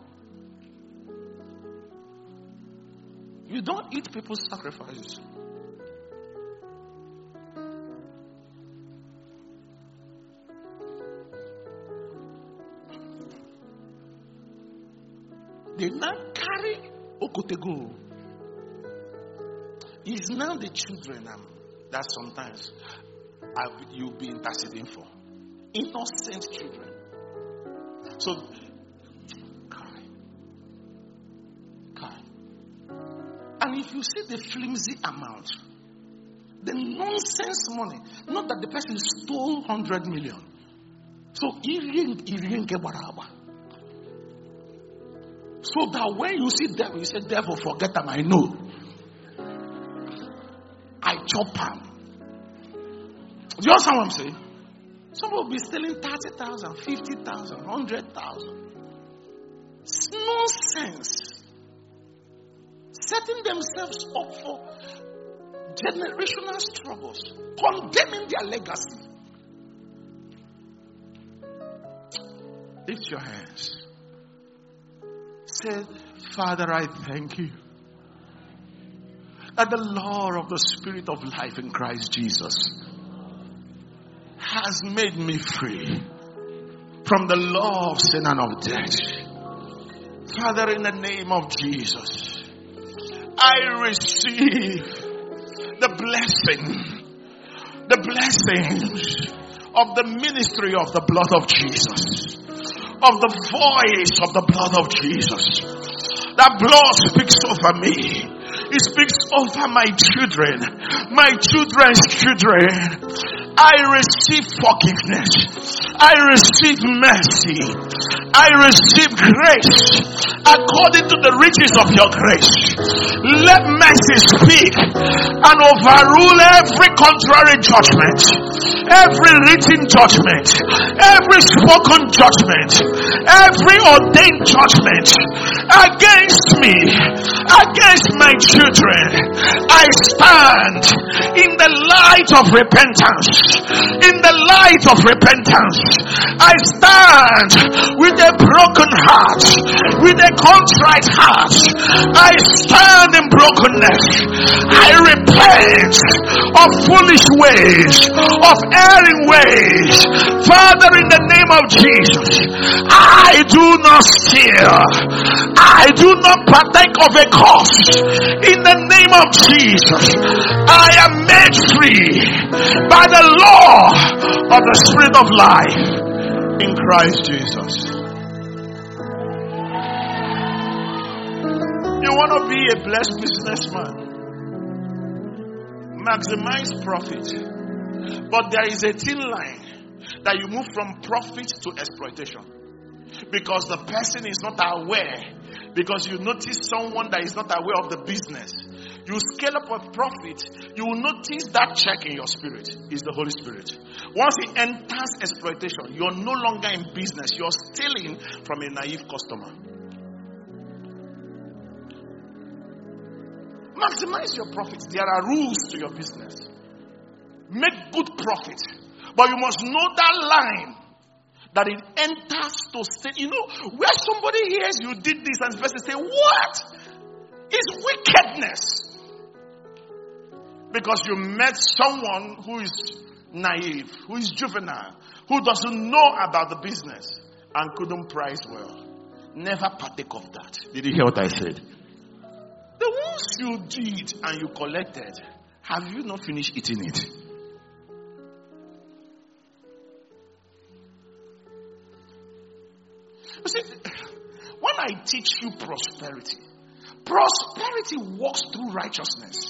You don't eat people's sacrifices. They now carry Okotego. It's now the children that sometimes you'll be interceding for. Innocent children. So, and if you see the flimsy amount, the nonsense money, not that the person stole 100 million. So, so that when you see devil, you say, devil, forget them, I know. I chop him. Do you understand what I'm saying? Some will be stealing 30,000, 50,000, 100,000. It's nonsense. Setting themselves up for generational struggles, condemning their legacy. Lift your hands. Say, Father, I thank you that the law of the Spirit of life in Christ Jesus has made me free from the law of sin and of death. Father, in the name of Jesus, I receive the blessings of the ministry of the blood of Jesus, of the voice of the blood of Jesus. That blood speaks over me. It speaks over my children, my children's children. I receive forgiveness. I receive mercy. I receive grace according to the riches of your grace. Let mercy speak and overrule every contrary judgment, every written judgment, every spoken judgment, every ordained judgment against me, against my children. I stand in the light of repentance. In the light of repentance, I stand with a broken heart, with a contrite heart. I stand in brokenness. I repent of foolish ways, of erring ways. Father, in the name of Jesus, I do not steal. I do not partake of a curse. In the name of Jesus, I am made free by the law of the Spirit of life in Christ Jesus. You want to be a blessed businessman, maximize profit, but there is a thin line that you move from profit to exploitation, because the person is not aware, because you notice someone that is not aware of the business. You scale up a profit, you will notice that check in your spirit is the Holy Spirit. Once it enters exploitation, you're no longer in business. You're stealing from a naive customer. Maximize your profits. There are rules to your business. Make good profit. But you must know that line that it enters to stay. You know, where somebody hears you did this and the person say, what? It's wickedness. Because you met someone who is naive, who is juvenile, who doesn't know about the business and couldn't price well. Never partake of that. Did you hear what I said? The ones you did and you collected, have you not finished eating it? You see, when I teach you prosperity, prosperity walks through righteousness.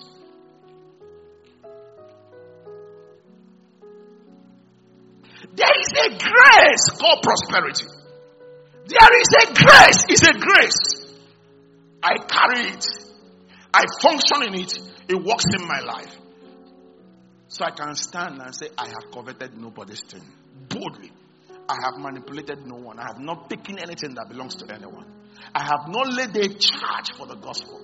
There is a grace called prosperity. There is a grace. It's a grace. I carry it. I function in it. It works in my life. So I can stand and say, I have coveted nobody's thing. Boldly. I have manipulated no one. I have not taken anything that belongs to anyone. I have not laid a charge for the gospel.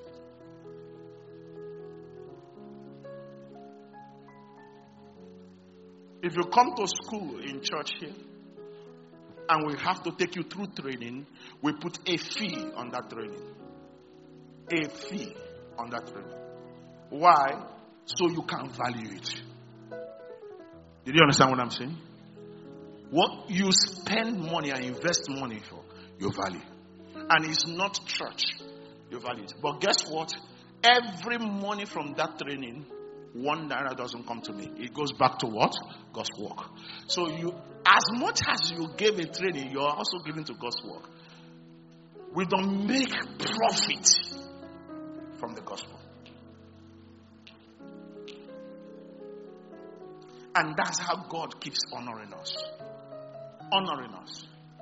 If you come to school in church here, and we have to take you through training, we put a fee on that training. A fee on that training. Why? So you can value it. Did you understand what I'm saying? What you spend money and invest money for, you value. And it's not church, you value it. But guess what? Every money from that training, 1 naira doesn't come to me. It goes back to what? God's work. So you, as much as you gave in training, you are also giving to God's work. We don't make profit from the gospel. And that's how God keeps honoring us. Honoring us.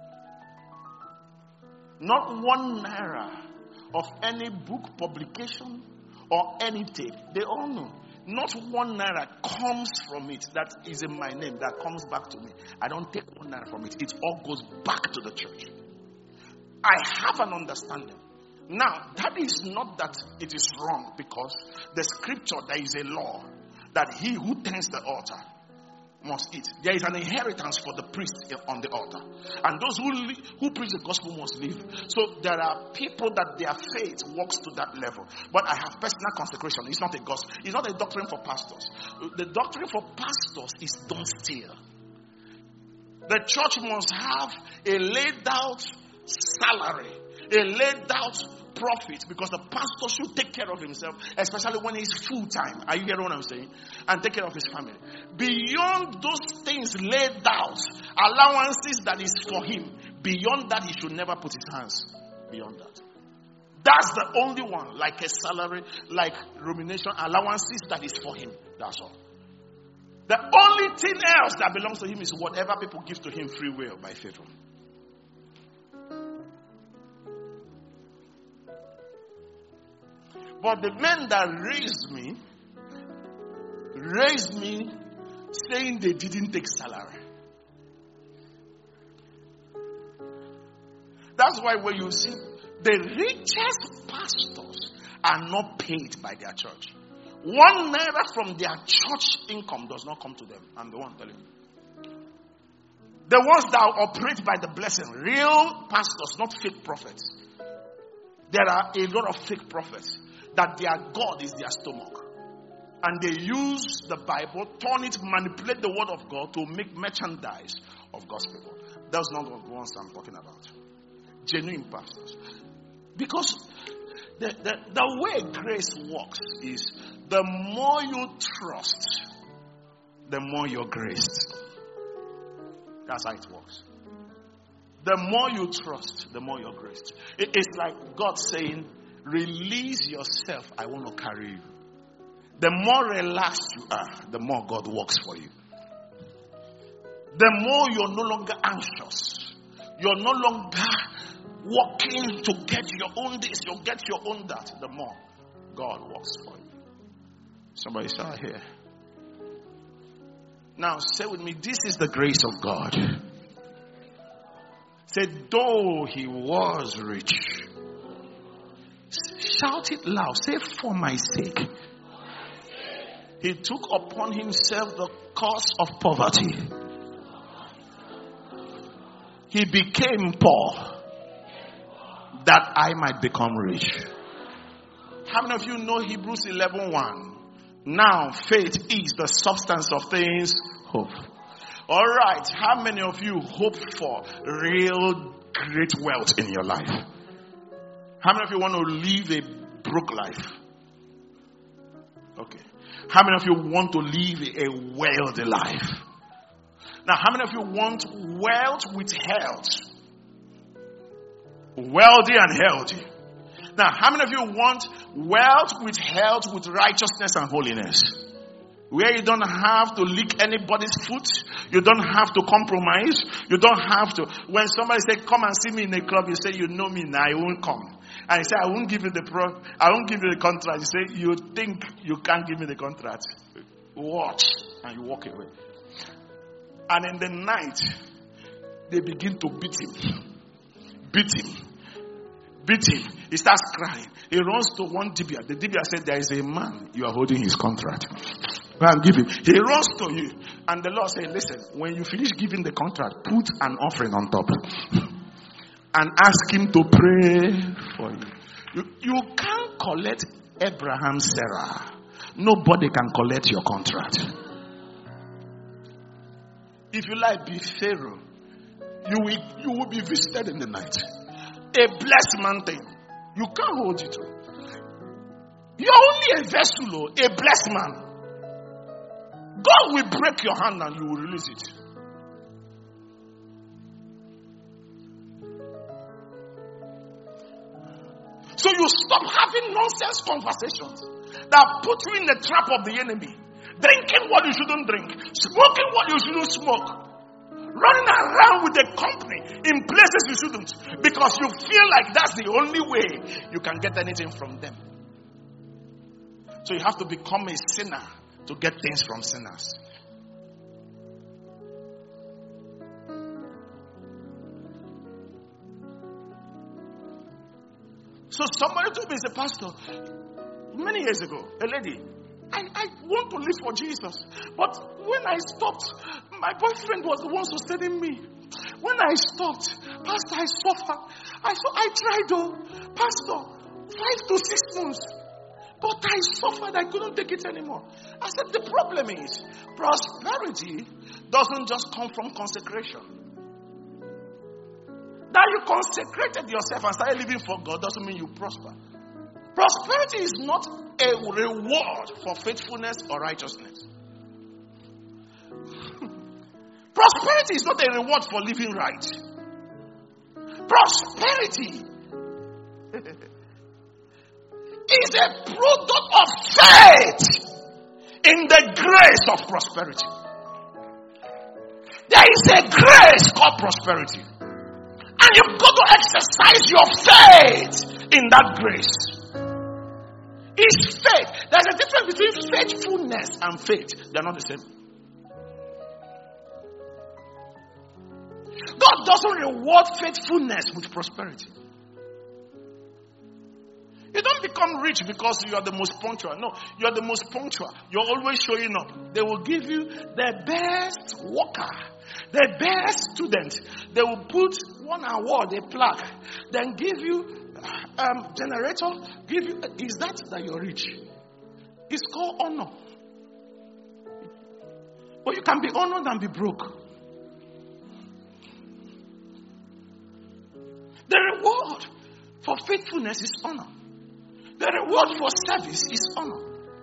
Not 1 naira of any book publication or anything. They all know. Not 1 naira comes from it. That is in my name. That comes back to me. I don't take 1 naira from it. It all goes back to the church. I have an understanding. Now, that is not that it is wrong, because the scripture, there is a law that he who tends the altar must eat. There is an inheritance for the priest on the altar. And those who preach the gospel must live. So there are people that their faith walks to that level. But I have personal consecration. It's not a gospel. It's not a doctrine for pastors. The doctrine for pastors is don't steal. The church must have a laid out salary, a laid out profit, because the pastor should take care of himself, especially when he's full time. Are you hearing what I'm saying? And take care of his family. Beyond those things laid out, allowances that is for him, beyond that he should never put his hands beyond that. That's the only one, like a salary, like rumination, allowances that is for him. That's all. The only thing else that belongs to him is whatever people give to him free will by faith. But the men that raised me saying they didn't take salary. That's why when you see the richest pastors are not paid by their church. 1 naira from their church income does not come to them. I'm the one telling you. The ones that operate by the blessing, real pastors, not fake prophets. There are a lot of fake prophets that their God is their stomach. And they use the Bible, turn it, manipulate the word of God to make merchandise of God's people. That's not the ones I'm talking about. Genuine pastors. Because the way grace works is, the more you trust, the more you're graced. That's how it works. The more you trust, the more you're graced. It's like God saying, release yourself, I want to carry you. The more relaxed you are, the more God works for you. The more you're no longer anxious. You're no longer working to get your own this, you'll get your own that. The more God works for you. Somebody say here. Now say with me, this is the grace of God. Say, though he was rich. Shout it loud. Say, for my sake. He took upon himself the curse of poverty. He became poor that I might become rich. How many of you know Hebrews 11:1? Now faith is the substance of things hoped. All right. How many of you hope for real great wealth in your life? How many of you want to live a broke life? Okay. How many of you want to live a wealthy life? Now, how many of you want wealth with health? Wealthy and healthy. Now, how many of you want wealth with health, with righteousness and holiness? Where you don't have to lick anybody's foot. You don't have to compromise. You don't have to. When somebody say, come and see me in a club, you say, you know me now, I won't come. And you say, I won't give you the contract. You say, you think you can't give me the contract. Watch. And you walk away. And in the night, they begin to beat him. He starts crying. He runs to one dibia. The dibia said, there is a man, you are holding his contract. Go and give him. He runs to you. And the Lord said, listen, when you finish giving the contract, put an offering on top. And ask him to pray for you. You can't collect Abraham, Sarah. Nobody can collect your contract. If you like, be Pharaoh. You will be visited in the night. A blessed mountain. You can't hold it. You're only a vessel, a blessed man. God will break your hand and you will release it. So you stop having nonsense conversations that put you in the trap of the enemy. Drinking what you shouldn't drink. Smoking what you shouldn't smoke. Running around with the company in places you shouldn't. Because you feel like that's the only way you can get anything from them. So you have to become a sinner to get things from sinners. So somebody told me, as a pastor, many years ago, a lady, I want to live for Jesus. But when I stopped, my boyfriend was the one sustaining me. When I stopped, Pastor, I suffered. I tried, Pastor, 5 to 6 months. But I suffered. I couldn't take it anymore. I said, the problem is, prosperity doesn't just come from consecration. That you consecrated yourself and started living for God doesn't mean you prosper. Prosperity is not a reward for faithfulness or righteousness. Prosperity is not a reward for living right. Prosperity is a product of faith in the grace of prosperity. There is a grace called prosperity. And you've got to exercise your faith in that grace. It's faith. There's a difference between faithfulness and faith. They're not the same. God doesn't reward faithfulness with prosperity. You don't become rich because you are the most punctual. No, you are the most punctual. You're always showing up. They will give you the best worker, the best student. They will put one award, a plaque, then give you generator. Give you. Is that you're rich? It's called honor. But you can be honored and be broke. The reward for faithfulness is honor. The reward for service is honor.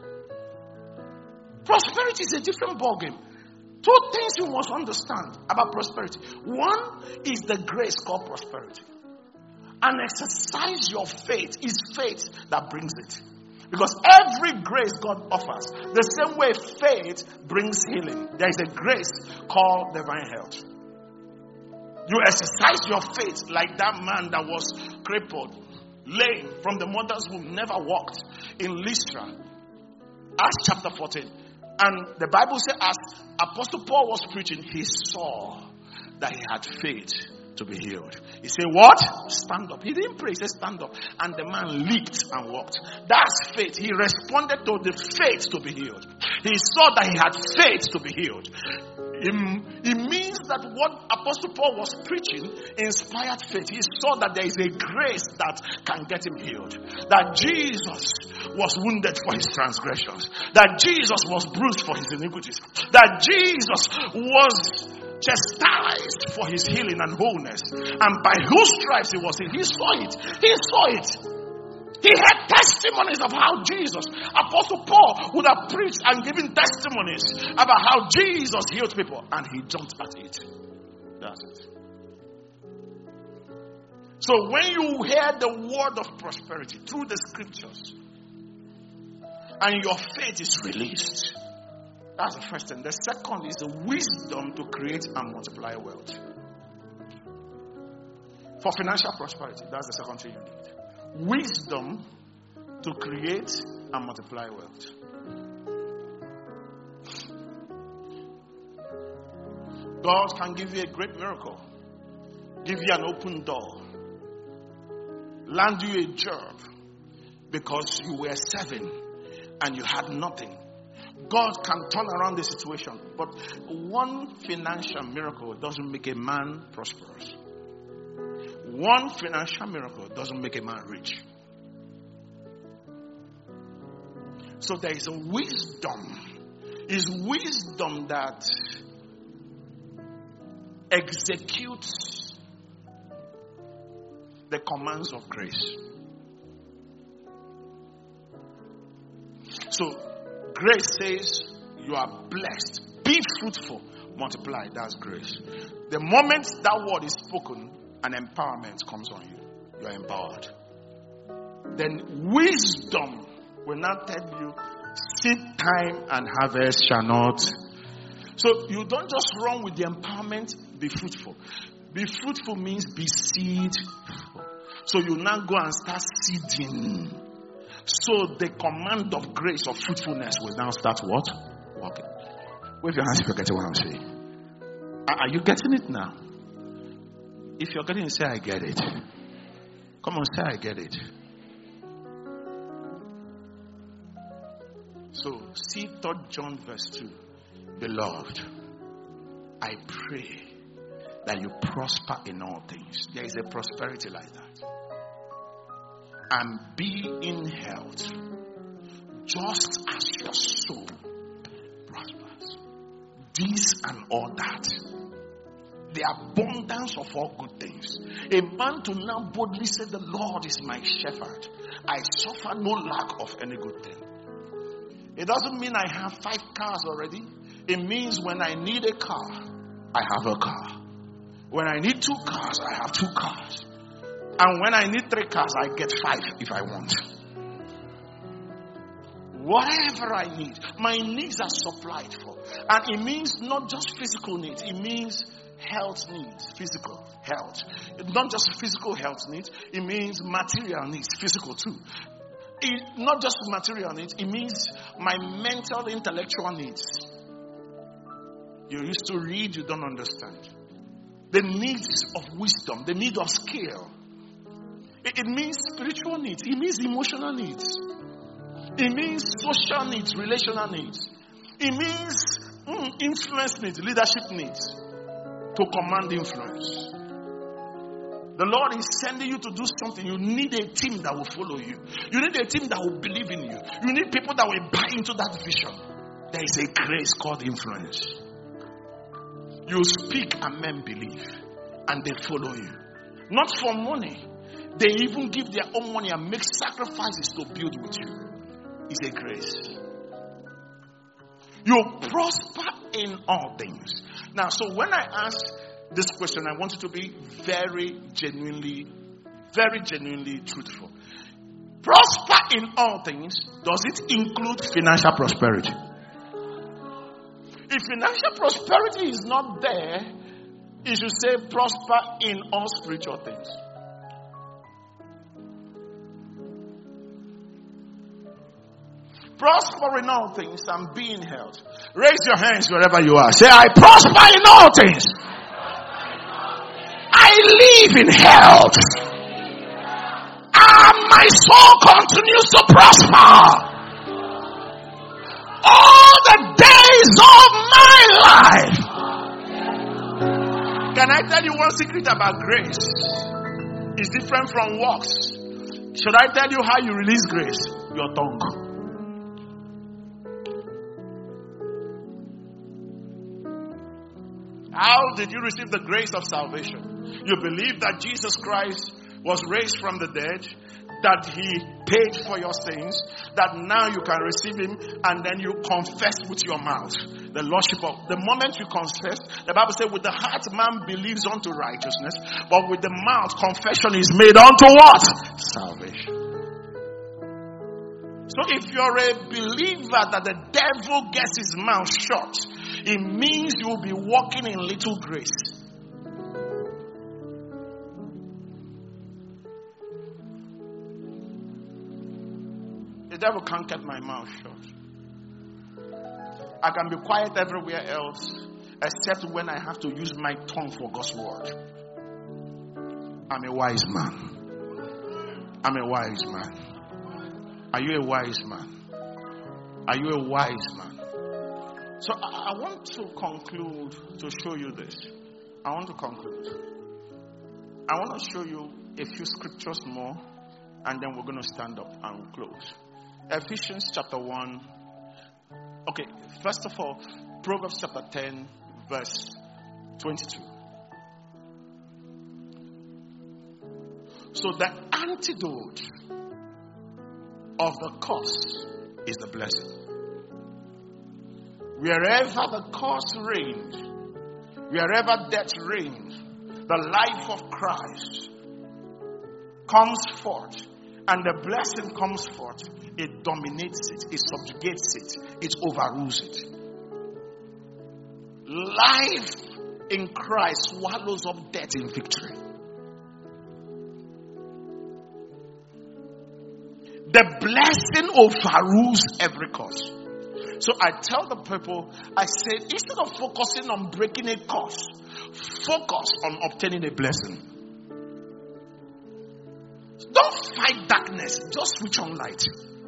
Prosperity is a different ballgame. 2 things you must understand about prosperity. One is the grace called prosperity. And exercise your faith. It's faith that brings it. Because every grace God offers, the same way faith brings healing, there is a grace called divine health. You exercise your faith like that man that was crippled, lame from the mother's womb, never walked in Lystra. Acts chapter 14. And the Bible says, as Apostle Paul was preaching, he saw that he had faith to be healed. He said, what? Stand up. He didn't pray, he said stand up. And the man leaped and walked. That's faith. He responded to the faith to be healed. He saw that he had faith to be healed. It means that what Apostle Paul was preaching inspired faith. He saw that there is a grace that can get him healed. That Jesus was wounded for his transgressions. That Jesus was bruised for his iniquities. That Jesus was chastised for his healing and wholeness. And by whose stripes he was healed. He saw it. He saw it. He had testimonies of how Jesus, Apostle Paul, would have preached and given testimonies about how Jesus healed people, and he jumped at it. That's it. So when you hear the word of prosperity through the scriptures, and your faith is released, that's the first thing. The second is the wisdom to create and multiply wealth. For financial prosperity, that's the second thing you need. Wisdom to create and multiply wealth. God can give you a great miracle, give you an open door, land you a job because you were serving and you had nothing. God can turn around the situation, but one financial miracle doesn't make a man prosperous. One financial miracle doesn't make a man rich. So there is a wisdom. Is wisdom that executes the commands of grace. So grace says you are blessed, be fruitful, multiply. That's grace. The moment that word is spoken, an empowerment comes on you. You are empowered. Then wisdom will not tell you, seed time and harvest shall not. So you don't just run with the empowerment, be fruitful. Be fruitful means be seedful. So you now go and start seeding. So the command of grace of fruitfulness will now start what? Working. Wave your hands if you're getting what I'm saying. Are you getting it now? If you're getting it, say I get it. Come on, say I get it. So see 3 John verse 2. Beloved, I pray that you prosper in all things. There is a prosperity like that. And be in health, just as your soul prospers. This and all that. The abundance of all good things. A man to now boldly say, the Lord is my shepherd. I suffer no lack of any good thing. It doesn't mean I have 5 cars already. It means when I need a car, I have a car. When I need 2 cars, I have 2 cars. And when I need 3 cars, I get 5 if I want. Whatever I need, my needs are supplied for. And it means not just physical needs. It means health needs, physical health. Not just physical health needs. It means material needs, physical too. Not just material needs. It means my mental, intellectual needs. You used to read, you don't understand. The needs of wisdom, the need of skill. It means spiritual needs. It means emotional needs. It means social needs, relational needs. It means influence needs, leadership needs. To command influence. The Lord is sending you to do something. You need a team that will follow you. You need a team that will believe in you. You need people that will buy into that vision. There is a grace called influence. You speak and men believe. And they follow you. Not for money. They even give their own money and make sacrifices to build with you. It's a grace. You prosper in all things. Now, so when I ask this question, I want you to be very genuinely truthful. Prosper in all things, does it include financial prosperity? If financial prosperity is not there, it should say prosper in all spiritual things. Prosper in all things and be in health. Raise your hands wherever you are. Say, I prosper in all things. I live in health. And my soul continues to prosper. All the days of my life. Can I tell you one secret about grace? It's different from works. Should I tell you how you release grace? Your tongue. How did you receive the grace of salvation? You believe that Jesus Christ was raised from the dead, that he paid for your sins, that now you can receive him, and then you confess with your mouth the Lordship of. The moment you confess, the Bible says, with the heart man believes unto righteousness, but with the mouth confession is made unto what? Salvation. So if you're a believer that the devil gets his mouth shut, it means you will be walking in little grace. The devil can't get my mouth shut. I can be quiet everywhere else except when I have to use my tongue for God's word. I'm a wise man. I'm a wise man. Are you a wise man? Are you a wise man? So I want to conclude to show you this. I want to conclude. I want to show you a few scriptures more, and then we're going to stand up and close. Ephesians chapter 1. Okay, first of all, Proverbs chapter 10, verse 22. So the antidote of the curse is the blessing. Wherever the curse reigns, wherever death reigns, the life of Christ comes forth, and the blessing comes forth. It dominates it, it subjugates it, it overrules it. Life in Christ swallows up death in victory. The blessing overrules every curse. So I tell the people, I say, instead of focusing on breaking a curse, focus on obtaining a blessing. Don't fight darkness, just switch on light.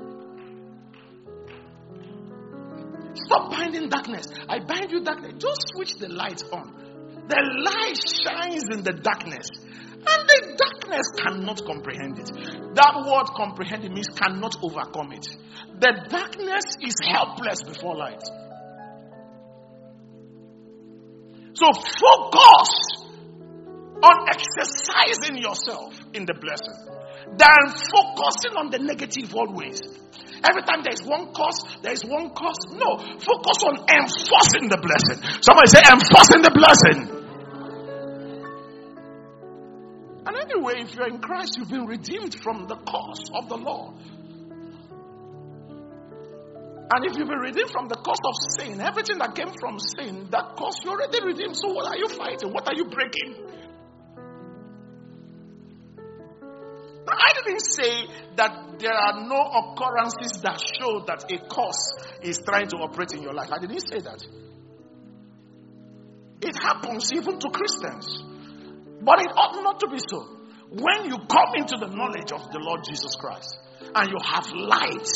Stop binding darkness. I bind you darkness. Just switch the light on. The light shines in the darkness, and the darkness cannot comprehend it. That word comprehend means cannot overcome it. The darkness is helpless before light. So focus on exercising yourself in the blessing than focusing on the negative always. Every time there is one cause, there is one cause. No, focus on enforcing the blessing. Somebody say enforcing the blessing. And anyway, if you're in Christ, you've been redeemed from the curse of the law. And if you've been redeemed from the curse of sin, everything that came from sin, that curse, you're already redeemed. So what are you fighting? What are you breaking? Now, I didn't say that there are no occurrences that show that a curse is trying to operate in your life. I didn't say that. It happens even to Christians. But it ought not to be so. When you come into the knowledge of the Lord Jesus Christ and you have light,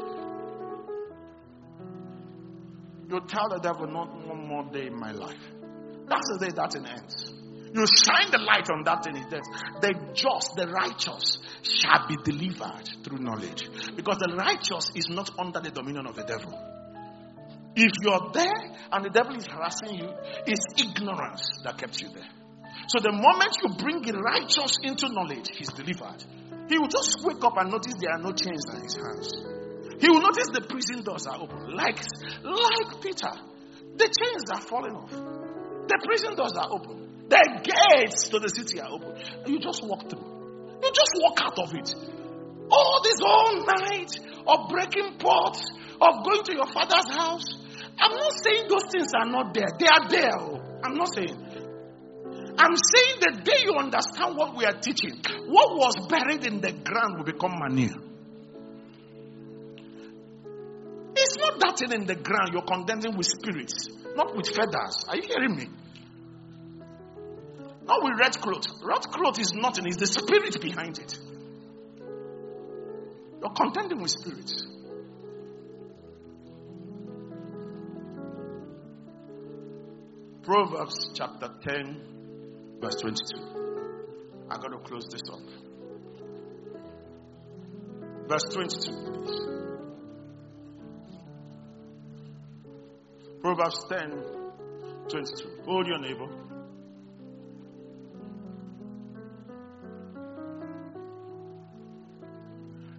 you tell the devil, not one more day in my life. That's the day that thing ends. You shine the light on that thing. The just, the righteous shall be delivered through knowledge. Because the righteous is not under the dominion of the devil. If you're there and the devil is harassing you, it's ignorance that kept you there. So the moment you bring the righteous into knowledge, he's delivered. He will just wake up and notice there are no chains on his hands. He will notice the prison doors are open. Like Peter, the chains are falling off. The prison doors are open. The gates to the city are open. You just walk through. You just walk out of it. All this whole night of breaking pots, of going to your father's house. I'm not saying those things are not there. They are there. I'm not saying. I'm saying the day you understand what we are teaching, what was buried in the ground will become manure. It's not that thing in the ground you're contending with spirits, not with feathers. Are you hearing me? Not with red cloth. Red cloth is nothing, it's the spirit behind it. You're contending with spirits. Proverbs chapter 10, verse 22. I'm going to close this up. Verse 22, please. Proverbs 10, 22. Hold your neighbor.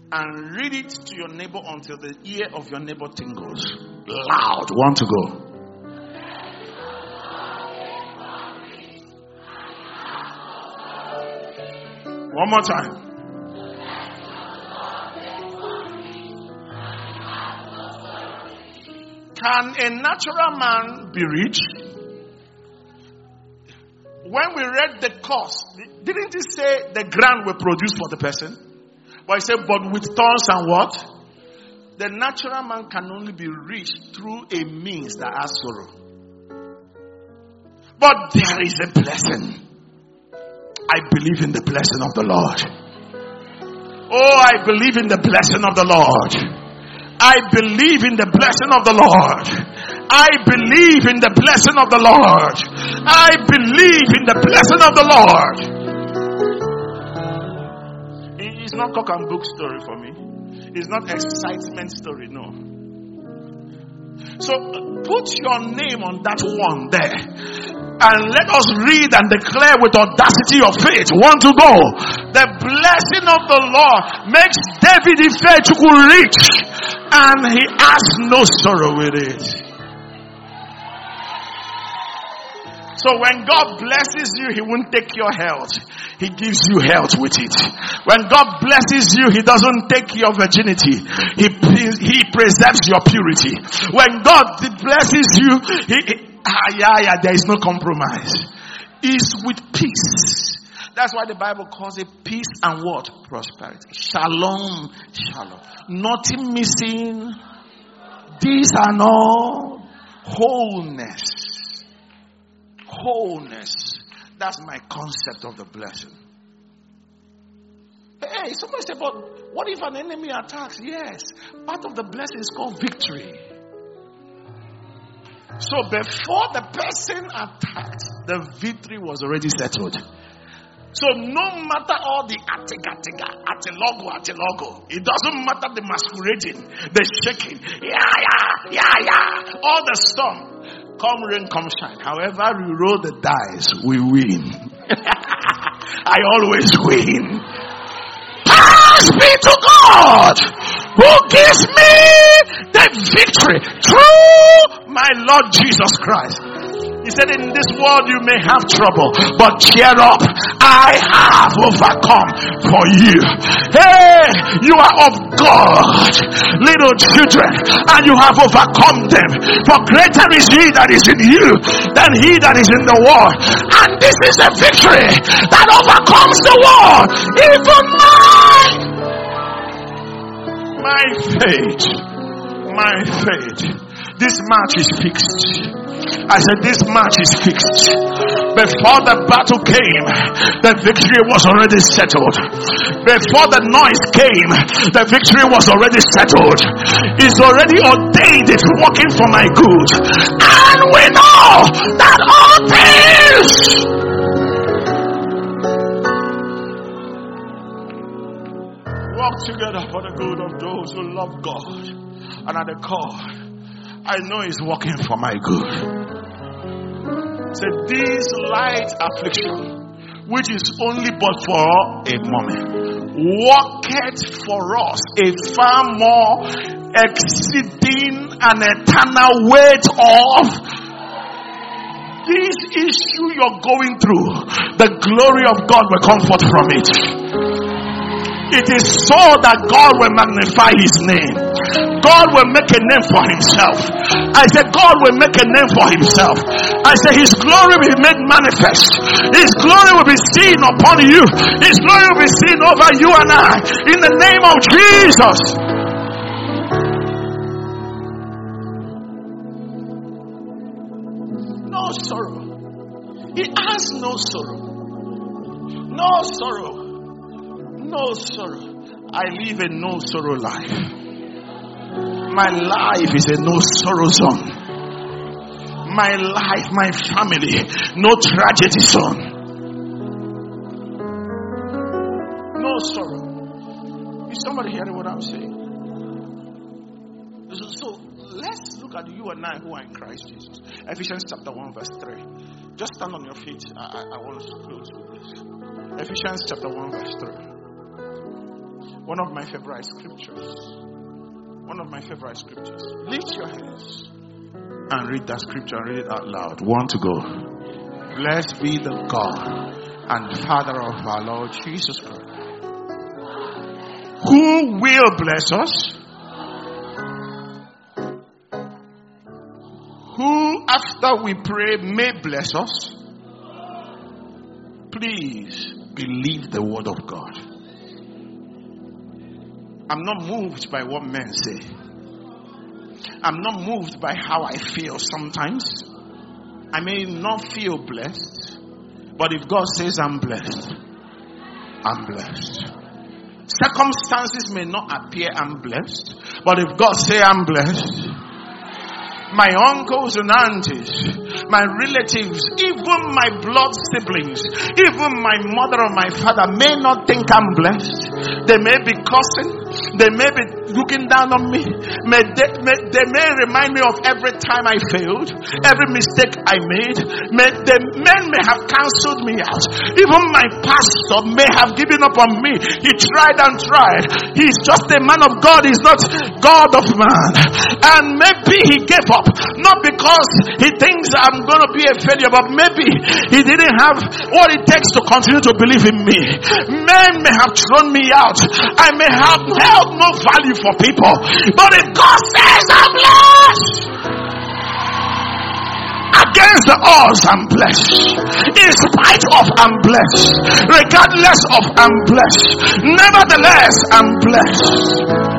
and read it to your neighbor until the ear of your neighbor tingles. Loud. Want to go? One more time. Can a natural man be rich? When we read the cost, didn't it say the ground will produce for the person? But it said, but with thorns and what? The natural man can only be rich through a means that has sorrow. But there is a blessing. I believe in the blessing of the Lord. Oh, I believe in the blessing of the Lord. I believe in the blessing of the Lord. I believe in the blessing of the Lord. I believe in the blessing of the Lord. It's not cock and book story for me. It's not excitement story, no. So put your name on that one there. And let us read and declare with audacity of faith. Want to go? The blessing of the Lord makes David Ifechukwu rich, and he has no sorrow with it. So when God blesses you, he won't take your health. He gives you health with it. When God blesses you, he doesn't take your virginity. He preserves your purity. When God blesses you, there is no compromise. It's with peace. That's why the Bible calls it peace and what? Prosperity. Shalom, shalom. Nothing missing. These are all wholeness. Wholeness. That's my concept of the blessing. Hey, somebody said, but what if an enemy attacks? Yes. Part of the blessing is called victory. So before the person attacked, the victory was already settled. So no matter all the atilogo, it doesn't matter the masquerading, the shaking, all the storm. Come rain, come shine. However we roll the dice, we win. I always win. Thanks be to God who gives me the victory through my Lord Jesus Christ. He said, in this world you may have trouble, but cheer up. I have overcome for you. Hey, you are of God, little children, and you have overcome them. For greater is he that is in you than he that is in the world. And this is a victory that overcomes the world. Even my faith. This match is fixed. I said this match is fixed. Before the battle came, the victory was already settled. Before the noise came, the victory was already settled. It's already ordained, it's working for my good. And we know that all things work together for the good of those who love God and are the called. I know it's working for my good. Say, this light affliction, which is only but for a moment, worketh for us a far more exceeding and eternal weight of this issue you're going through. The glory of God will come forth from it. It is so that God will magnify his name. God will make a name for himself. I said God will make a name for himself. I said his glory will be made manifest. His glory will be seen upon you. His glory will be seen over you and I. In the name of Jesus. No sorrow. He has no sorrow. No sorrow. No sorrow. I live a no sorrow life. My life is a no sorrow zone. My life, my family, no tragedy zone. No sorrow. Is somebody hearing what I'm saying? So let's look at you and I who are in Christ Jesus. Ephesians chapter 1 verse 3. Just stand on your feet. I want us to close with this. Ephesians chapter 1 verse 3. One of my favorite scriptures. One of my favorite scriptures. Lift your hands and read that scripture and read it out loud. 1 to go. Blessed be the God and Father of our Lord Jesus Christ, who will bless us, who after we pray may bless us. Please believe the word of God. I'm not moved by what men say. I'm not moved by how I feel sometimes. I may not feel blessed, but if God says I'm blessed, I'm blessed. Circumstances may not appear I'm blessed, but if God says I'm blessed, my uncles and aunties, my relatives, even my blood siblings, even my mother or my father may not think I'm blessed. They may be cussing. They may be looking down on me. They may remind me of every time I failed, every mistake I made. The men may have cancelled me out. Even my pastor may have given up on me. He tried and tried. He's just a man of God. He's not God of man. And maybe he gave up. Not because he thinks I'm going to be a failure, but maybe he didn't have what it takes to continue to believe in me. Men may have thrown me out. I may have held no value for people. But if God says I'm blessed, against the odds I'm blessed. In spite of I'm blessed. Regardless of I'm blessed. Nevertheless I'm blessed.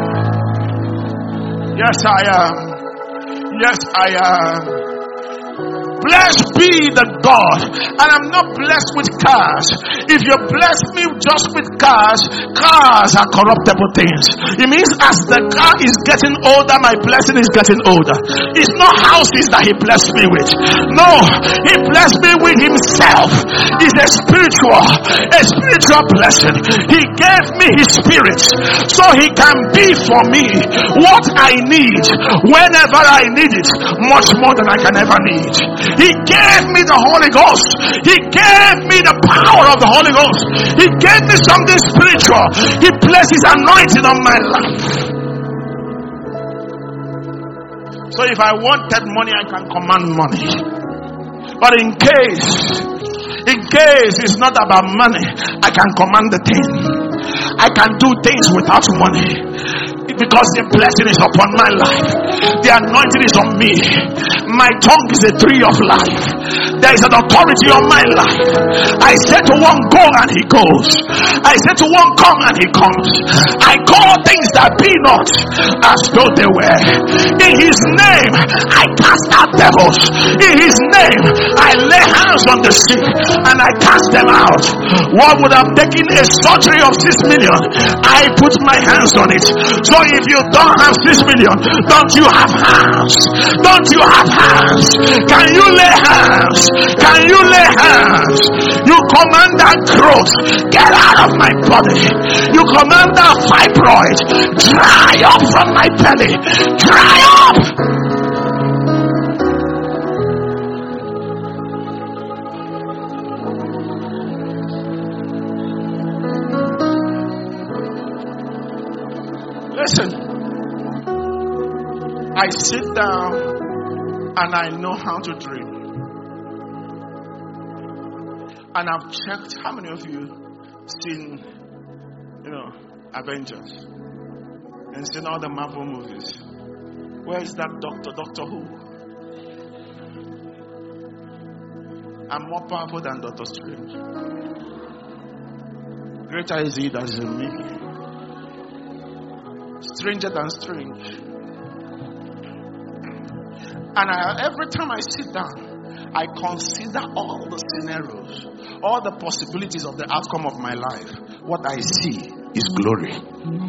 Yes I am. Yes I am. Blessed be the God. And I'm not blessed with cars. If you bless me just with cars are corruptible things. It means as the car is getting older, my blessing is getting older. It's not houses that he blessed me with. No, he blessed me with himself. It's a spiritual blessing. He gave me his spirit so he can be for me what I need whenever I need it, much more than I can ever need. He gave me the Holy Ghost. He gave me the power of the Holy Ghost. He gave me something spiritual. He placed his anointing on my life. So if I wanted money, I can command money. But in case it's not about money, I can command the thing. I can do things without money. Because the blessing is upon my life. The anointing is on me. My tongue is a tree of life. There is an authority on my life. I said to one, go, and he goes. I said to one, come, and he comes. I call things that be not as though they were. In his name I cast out devils. In his name I lay hands on the sick and I cast them out. What would have taken a surgery of 6 million, I put my hands on it. So if you don't have 6 million, don't you have hands? Don't you have hands? Can you lay hands? Can you lay hands? You command that growth, get out of my body. You command that fibroid, dry up from my belly. Dry up. Listen, I sit down and I know how to dream. And I've checked how many of you seen, Avengers and seen all the Marvel movies. Where is that Doctor Who? I'm more powerful than Doctor Strange. Greater is he that is in me. Stranger than strange. And every time I sit down, I consider all the scenarios, all the possibilities of the outcome of my life. What I see is glory.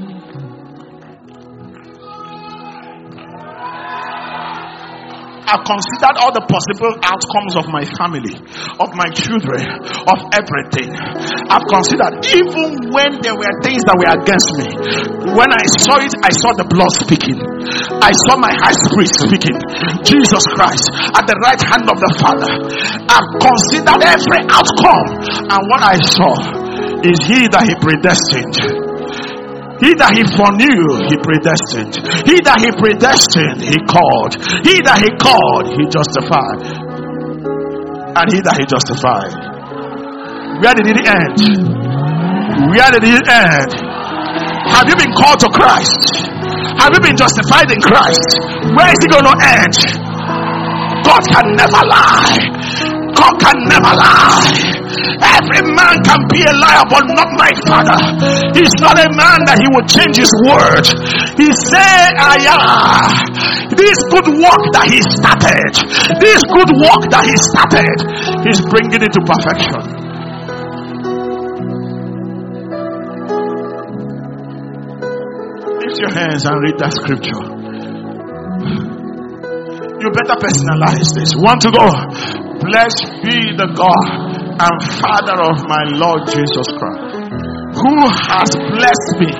I've considered all the possible outcomes of my family, of my children, of everything. I've considered even when there were things that were against me. When I saw it, I saw the blood speaking. I saw my high priest speaking, Jesus Christ, at the right hand of the Father. I've considered every outcome, and what I saw is he that he predestined. He that he foreknew, he predestined. He that he predestined, he called. He that he called, he justified. And he that he justified. Where did it end? Where did it end? Have you been called to Christ? Have you been justified in Christ? Where is it going to end? God can never lie. God can never lie. Every man can be a liar, but not my Father. He's not a man that he will change his word. He said, this good work that he started, this good work that he started, he's bringing it to perfection. Lift your hands and read that scripture. You better personalize this. Want to go? Blessed be the God and Father of my Lord Jesus Christ, who has blessed me.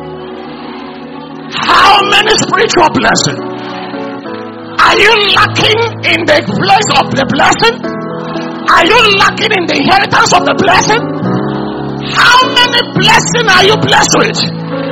How many spiritual blessings? Are you lacking in the place of the blessing? Are you lacking in the inheritance of the blessing? How many blessings are you blessed with?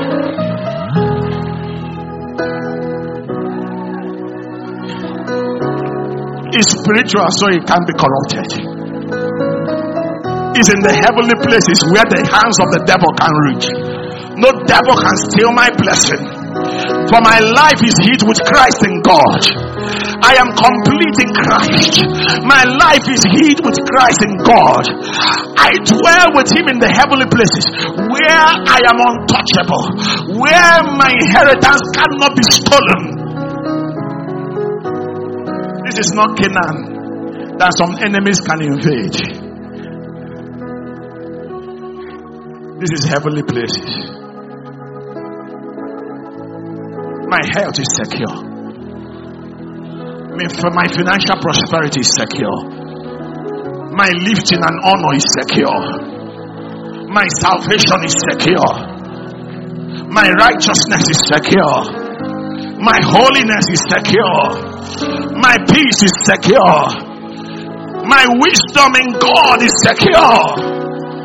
It's spiritual, so it can't be corrupted. Is in the heavenly places where the hands of the devil can reach. No devil can steal my blessing. For my life is hid with Christ in God. I am complete in Christ. My life is hid with Christ in God. I dwell with him in the heavenly places where I am untouchable, where my inheritance cannot be stolen. This is not Canaan that some enemies can invade. This is heavenly places. My health is secure. My financial prosperity is secure. My lifting and honor is secure. My salvation is secure. My righteousness is secure. My holiness is secure. My peace is secure. My wisdom in God is secure.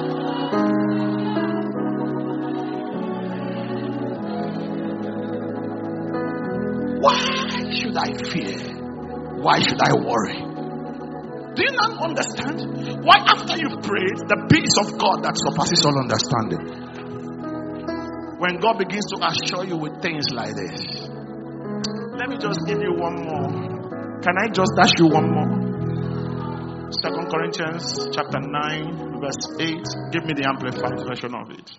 Why should I fear? Why should I worry? Do you not understand? Why after you've prayed, the peace of God that surpasses all understanding, when God begins to assure you with things like this, let me just give you one more. Can I just dash you one more? 2 Corinthians chapter 9 verse 8. Give me the amplified version of it.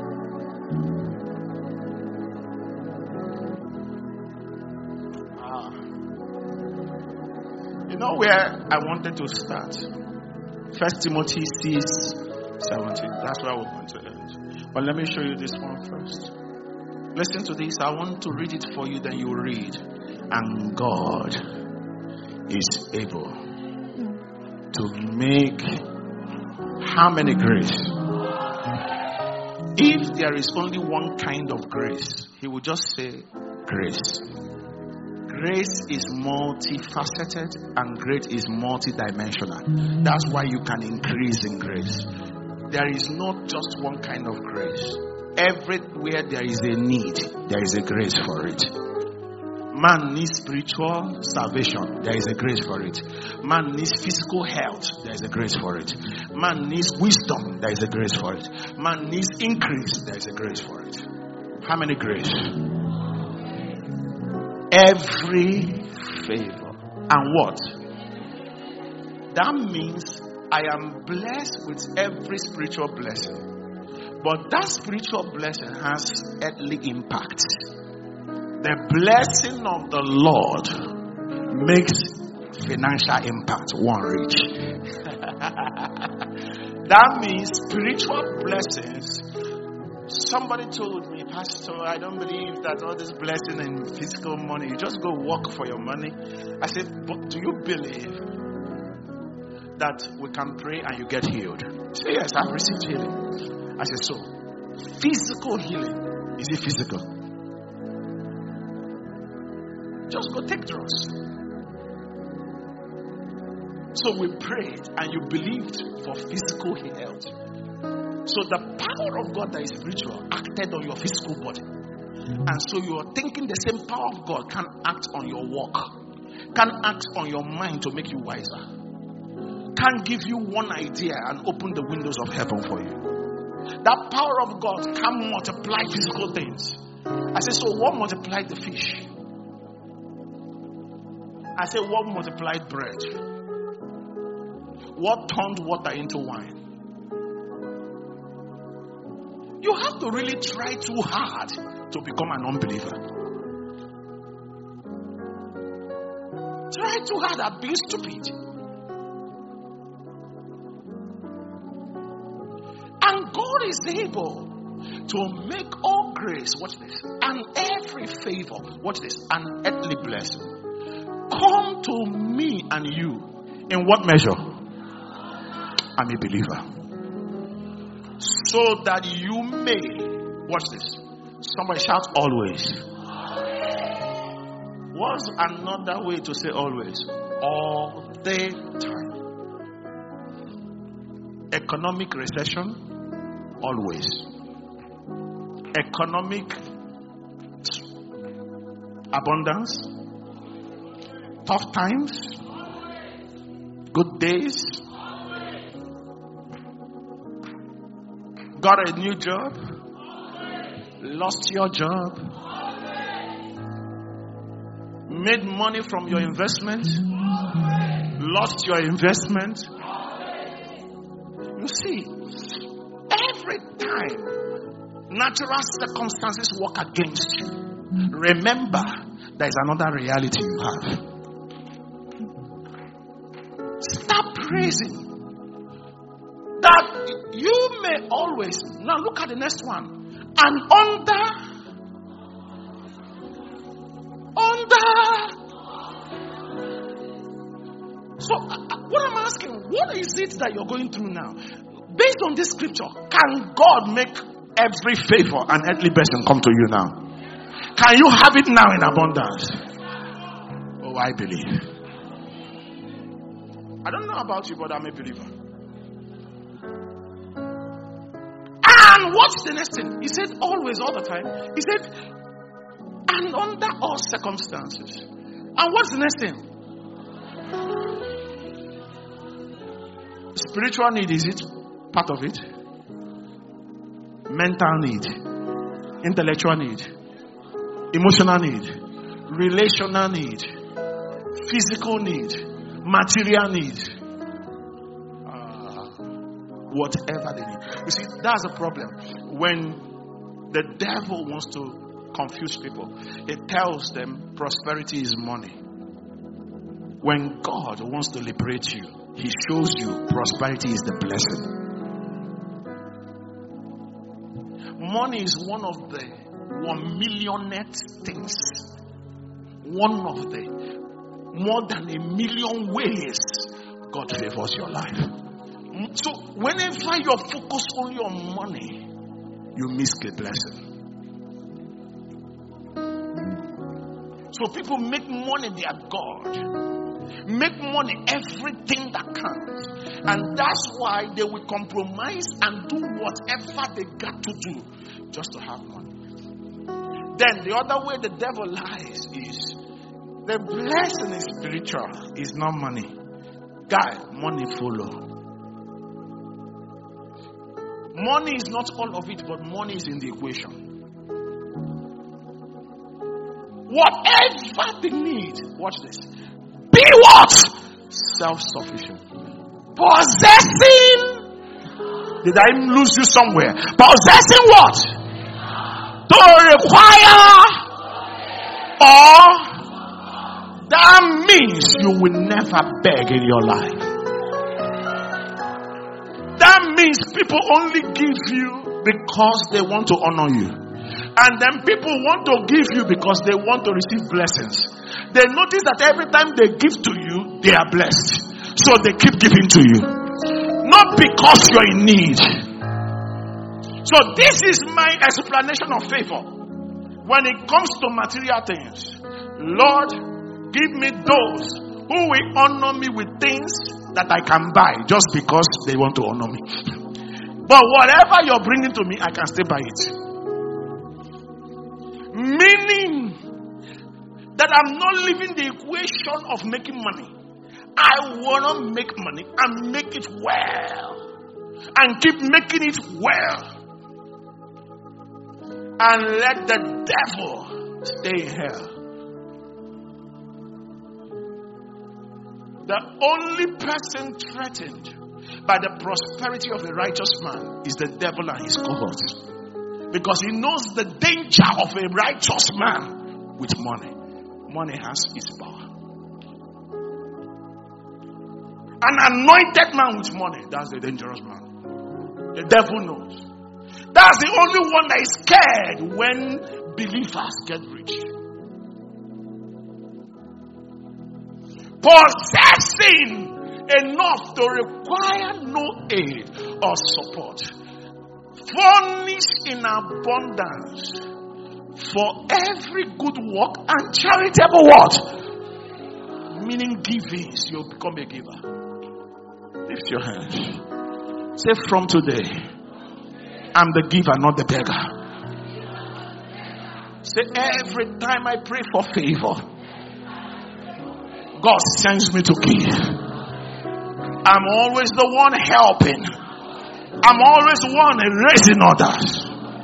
You know where I wanted to start? 1 Timothy 6:17. That's where I want to end. But let me show you this one first. Listen to this. I want to read it for you, then you read. And God is able to make how many grace? If there is only one kind of grace, he will just say grace. Grace is multifaceted and grace is multidimensional. That's why you can increase in grace. There is not just one kind of grace. Everywhere there is a need, there is a grace for it. Man needs spiritual salvation, there is a grace for it. Man needs physical health, there is a grace for it. Man needs wisdom, there is a grace for it. Man needs increase, there is a grace for it. How many grace? Every favor. And what? That means I am blessed with every spiritual blessing. But that spiritual blessing has earthly impact. The blessing of the Lord makes financial impact one rich. That means spiritual blessings. Somebody told me, Pastor, I don't believe that all this blessing in physical money, you just go work for your money. I said, but do you believe that we can pray and you get healed? He said, yes, I've received healing. I said, so physical healing, is it physical? Just go take drugs. So we prayed and you believed for physical health. So the power of God that is spiritual acted on your physical body. And so you are thinking the same power of God can act on your walk, can act on your mind to make you wiser, can give you one idea and open the windows of heaven for you. That power of God can multiply physical things. I say, so what multiplied the fish? I say, what multiplied bread? What turned water into wine? You have to really try too hard to become an unbeliever. Try too hard at being stupid. And God is able to make all grace, watch this, and every favor, watch this, and earthly blessing come to me and you. In what measure? I'm a believer. So that you may, watch this, somebody shout always. What's another way to say always? All the time. Economic recession, always. Economic abundance, tough times, good days, got a new job, lost your job, made money from your investment, lost your investment. You see, every time natural circumstances work against you, remember there is another reality you have. Start praising that you may always. Now look at the next one. And under. So what I'm asking, what is it that you're going through now? Based on this scripture, can God make every favor and earthly blessing come to you now? Can you have it now in abundance? Oh, I believe. I don't know about you, but I'm a believer. And what's the next thing? He said always, all the time. He said, and under all circumstances. And what's the next thing? Spiritual need, is it part of it? Mental need, intellectual need, emotional need, relational need, physical need, material need, whatever they need. You see, that's a problem. When the devil wants to confuse people, it tells them prosperity is money. When God wants to liberate you, He shows you prosperity is the blessing. Money is one of the 1 millionth things. One of the more than 1 million ways God favors your life. So whenever you're focused only on money, you miss the blessing. So people make money their God. Make money everything that counts. And that's why they will compromise and do whatever they got to do just to have money. Then the other way the devil lies is the blessing is spiritual, is not money. Guy, money follow. Money is not all of it, but money is in the equation. Whatever they need, watch this. Be what? Self-sufficient. Possessing. Did I lose you somewhere? Possessing what? To require. Or that means you will never beg in your life. That means people only give you because they want to honor you. And then people want to give you because they want to receive blessings. They notice that every time they give to you, they are blessed. So they keep giving to you. Not because you're in need. So this is my explanation of favor. When it comes to material things, Lord, give me those who will honor me with things that I can buy just because they want to honor me. But whatever you're bringing to me, I can stay by it. Meaning that I'm not living the equation of making money. I want to make money and make it well. And keep making it well. And let the devil stay in hell. The only person threatened by the prosperity of a righteous man is the devil and his cohorts. Because he knows the danger of a righteous man with money. Money has its power. An anointed man with money, that's the dangerous man. The devil knows. That's the only one that is scared when believers get rich. Possessing enough to require no aid or support. Furnish in abundance for every good work and charitable what? Meaning giving, so you become a giver. Lift your hands. Say, from today, I'm the giver, not the beggar. Say, every time I pray for favor, God sends me to give. I'm always the one helping. I'm always the one raising others.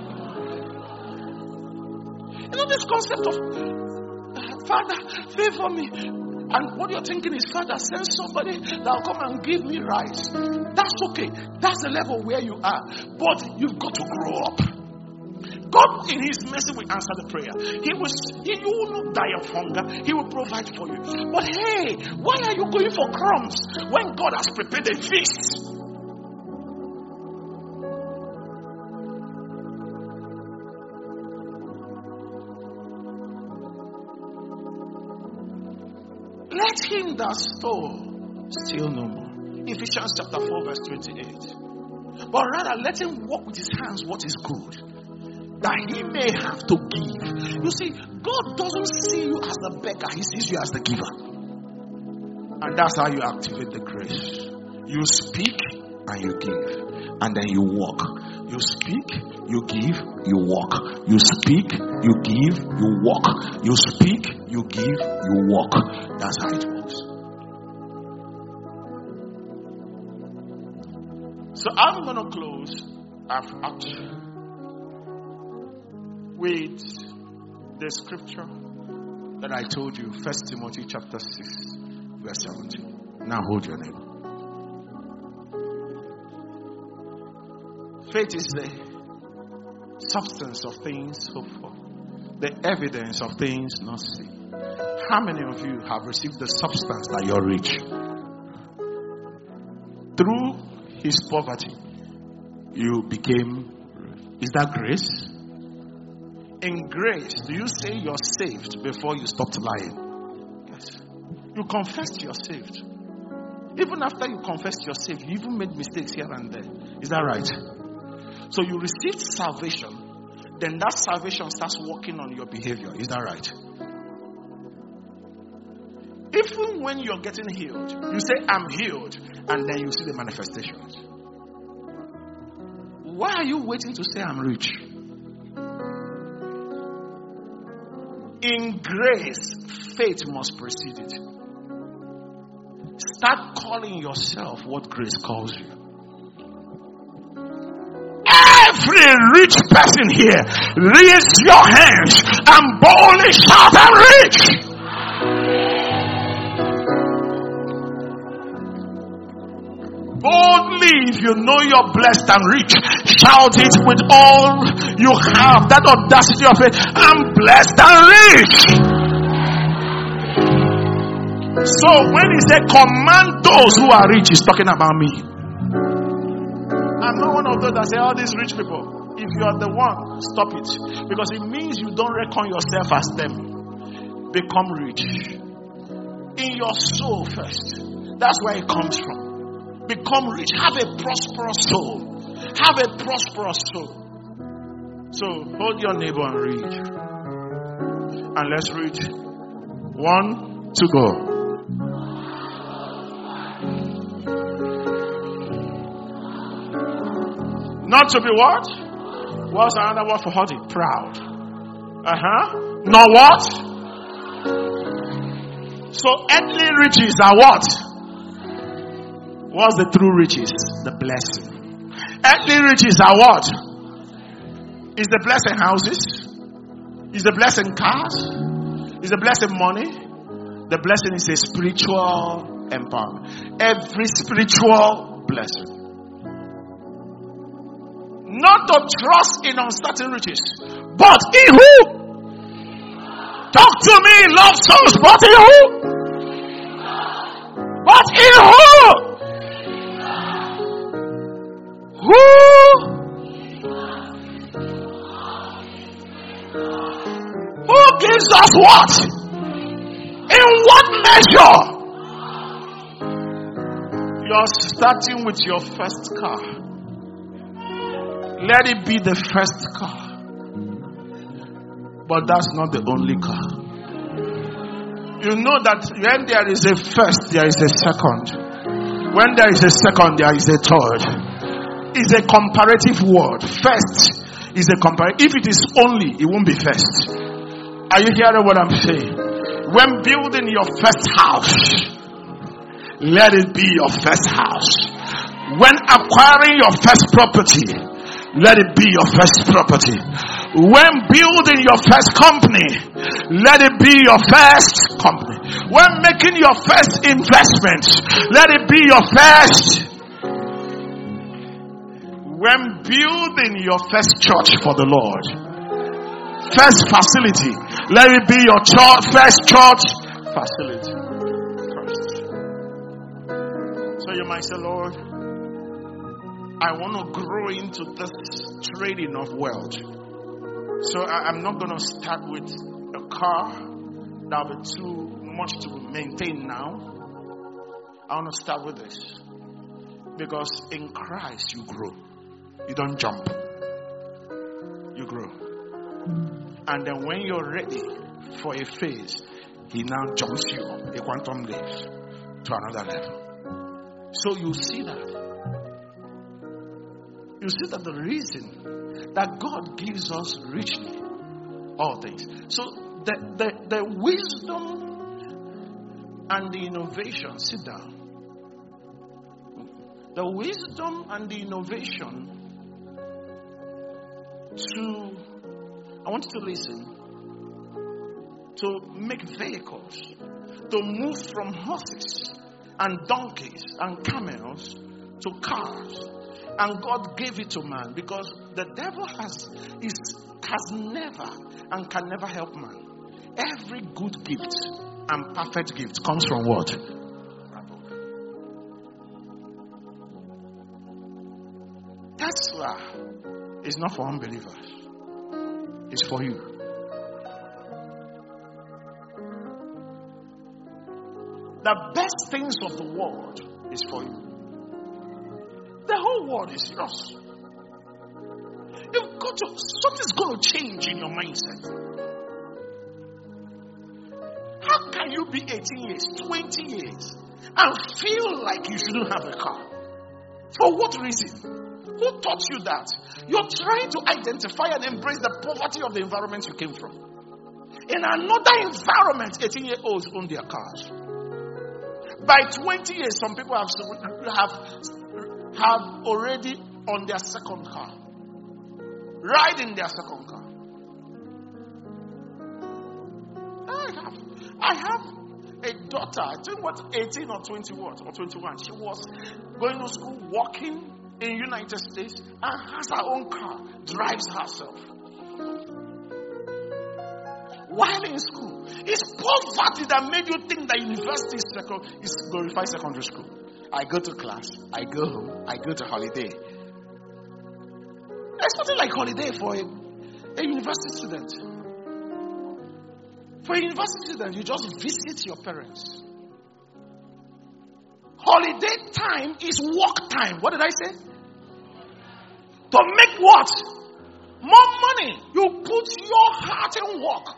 You know this concept of Father, favor me. And what you're thinking is, Father, send somebody that will come and give me rice. That's okay. That's the level where you are. But you've got to grow up. God in his mercy will answer the prayer. You will not die of hunger. He will provide for you. But hey, why are you going for crumbs when God has prepared a feast? Let him that stole steal no more. Ephesians chapter 4 verse 28. But rather let him work with his hands what is good, that he may have to give. You see, God doesn't see you as the beggar. He sees you as the giver. And that's how you activate the grace. You speak and you give. And then you walk. You speak, you give, you walk. You speak, you give, you walk. You speak, you give, you walk. That's how it works. So I'm going to close with the scripture that I told you, 1 Timothy chapter 6, verse 17. Now hold your neighbor. Faith is the substance of things hoped for, the evidence of things not seen. How many of you have received the substance that you're rich? Through his poverty, you became rich. Is that grace? In grace, do you say you're saved before you stopped lying? Yes. You confessed you're saved. Even after you confessed you're saved, you even made mistakes here and there. Is that right? So you received salvation, then that salvation starts working on your behavior. Is that right? Even when you're getting healed, you say, I'm healed, and then you see the manifestations. Why are you waiting to say, I'm rich? In grace, faith must precede it. Start calling yourself what grace calls you. Every rich person here, raise your hands and boldly shout, I'm rich. Boldly, if you know you're blessed and rich, shout it with all you have. That audacity of it, I'm blessed and rich. So when he said command those who are rich, he's talking about me. I'm not one of those that say all these rich people. If you are the one, stop it. Because it means you don't reckon yourself as them. Become rich. In your soul first. That's where it comes from. Become rich. Have a prosperous soul. Have a prosperous soul. So hold your neighbor and read. And let's read. 1, 2, go. Not to be what? What's another word for haughty? Proud. Not what? So earthly riches are what? What's the true riches? The blessing. Earthly riches are what? Is the blessing houses? Is the blessing cars? Is the blessing money? The blessing is a spiritual empowerment. Every spiritual blessing. Not to trust in uncertain riches, but in who? Talk to me, love souls, but in who? But in who? Who gives us what? In what measure? You're starting with your first car. Let it be the first car. But that's not the only car. You know that when there is a first, there is a second. When there is a second, there is a third. It's a comparative word. First is a comparative. If it is only, it won't be first. Are you hearing what I'm saying? When building your first house, let it be your first house. When acquiring your first property, let it be your first property. When building your first company, let it be your first company. When making your first investment, let it be your first. When building your first church for the Lord, first facility, let it be your church, first church facility. First. So you might say, Lord, I want to grow into this trading of wealth. So I'm not going to start with a car that will be too much to maintain now. I want to start with this. Because in Christ you grow. You don't jump. You grow. And then when you're ready for a phase, he now jumps you a quantum leap to another level. So you see that. You see that the reason that God gives us richly all things. So the wisdom and the innovation, sit down. The wisdom and the innovation I want you to listen, to make vehicles, to move from horses and donkeys and camels to cars. And God gave it to man because the devil has never and can never help man. Every good gift and perfect gift comes from what? Tesla is not for unbelievers. It's for you. The best things of the world is for you. The whole world is yours. Something's going to change in your mindset. How can you be 18 years, 20 years, and feel like you shouldn't have a car? For what reason? Who taught you that? You're trying to identify and embrace the poverty of the environment you came from. In another environment, 18-year-olds own their cars. By 20 years, some people have already on their second car. Riding their second car. I have a daughter, I think 18 or 21 or 21. She was going to school, walking in United States, and has her own car, drives herself. While in school, it's poverty that made you think that university is glorified secondary school. I go to class, I go home, I go to holiday. There's nothing like holiday for a university student. For a university student, you just visit your parents. Holiday time is work time. What did I say? To make what? More money. You put your heart in work.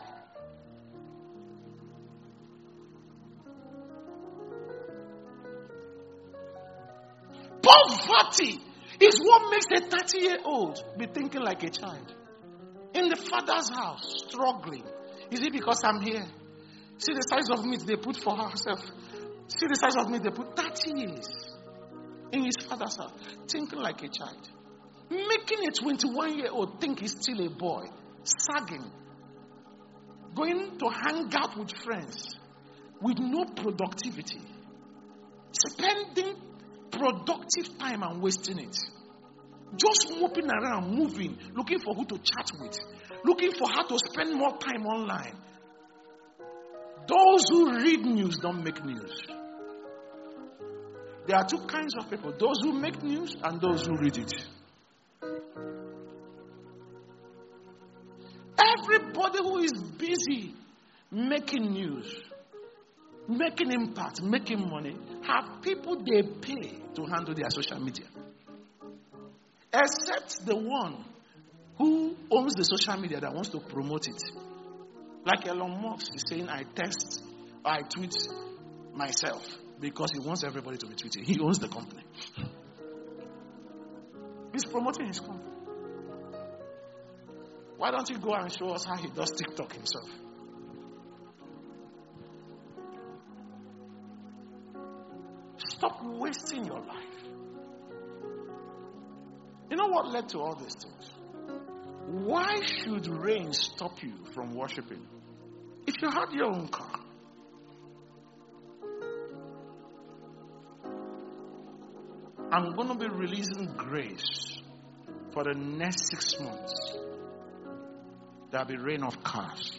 Poverty is what makes a 30-year-old be thinking like a child. In the father's house, struggling. Is it because I'm here? See the size of meat they put for herself. See the size of meat they put. 30 years in his father's house, thinking like a child. Making a 21-year-old think he's still a boy. Sagging. Going to hang out with friends with no productivity. Spending productive time and wasting it. Just moping around, moving, looking for who to chat with, looking for how to spend more time online. Those who read news don't make news. There are two kinds of people: those who make news and those who read it. Everybody who is busy making news, making impact, making money, have people they pay to handle their social media. Except the one who owns the social media that wants to promote it. Like Elon Musk is saying, I tweet myself because he wants everybody to be tweeting. He owns the company. He's promoting his company. Why don't you go and show us how he does TikTok himself? Stop wasting your life. You know what led to all these things? Why should rain stop you from worshiping? If you had your own car, I'm going to be releasing grace for the next 6 months. There'll be rain of cars.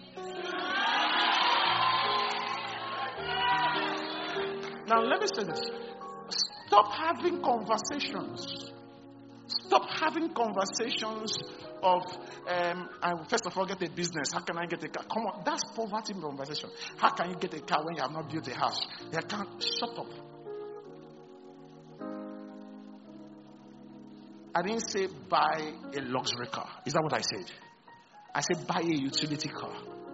Now let me say this. Stop having conversations. Stop having conversations of, I first of all get a business. How can I get a car? Come on, that's poverty conversation. How can you get a car when you have not built a house? They can't. Shut up. I didn't say buy a luxury car. Is that what I said? I said buy a utility car.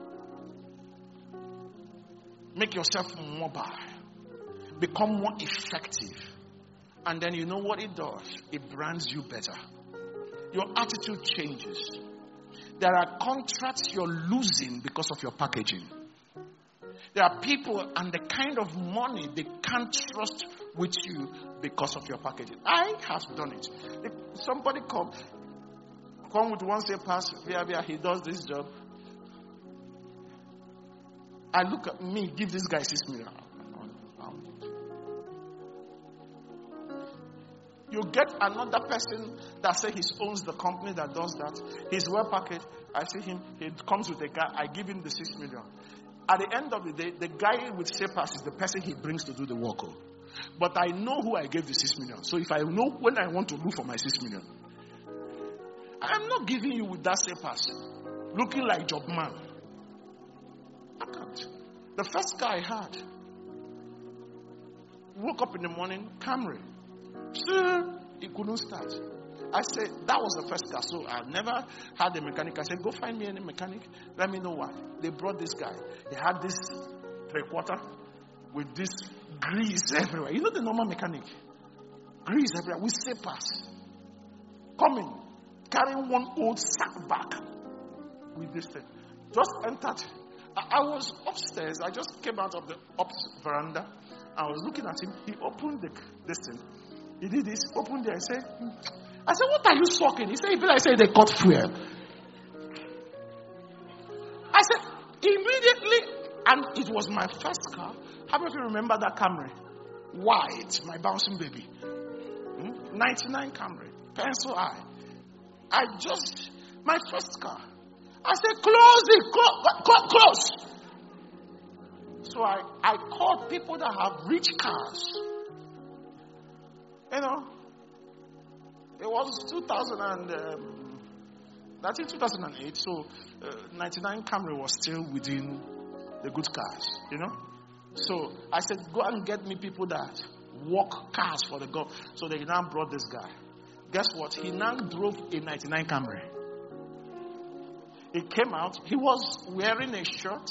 Make yourself mobile. Become more effective. And then you know what it does? It brands you better. Your attitude changes. There are contracts you're losing because of your packaging. There are people and the kind of money they can't trust with you because of your packaging. I have done it. If somebody come with one say pass, he does this job. I look at me, give this guy 6 million. You get another person that says he owns the company that does that. He's well packaged. I see him. He comes with a guy. I give him the 6 million. At the end of the day, the guy with SAPAS is the person he brings to do the work. But I know who I gave the 6 million. So if I know when I want to look for my 6 million, I'm not giving you with that SAPAS looking like job man. I can't. The first car I had, woke up in the morning, Camry. It couldn't start. I said, that was the first car. So I never had a mechanic. I said, go find me any mechanic. Let me know why. They brought this guy. He had this 3/4 with this grease everywhere. You know the normal mechanic? Grease everywhere. We say pass. Coming. Carrying one old sack bag with this thing. Just entered. I was upstairs. I just came out of the veranda. I was looking at him. He opened this thing. He did this, opened there, I said, what are you sucking? He said, I said, they cut fuel. I said, immediately, and it was my first car. How many of you remember that Camry? White, my bouncing baby. 99 Camry, pencil eye. My first car. I said, close it, close. So I called people that have rich cars. You know, it was 2008, so 99 Camry was still within the good cars, you know. So I said, go and get me people that walk cars for the God. So they now brought this guy. Guess what? He now drove a 99 Camry. He came out. He was wearing a shirt,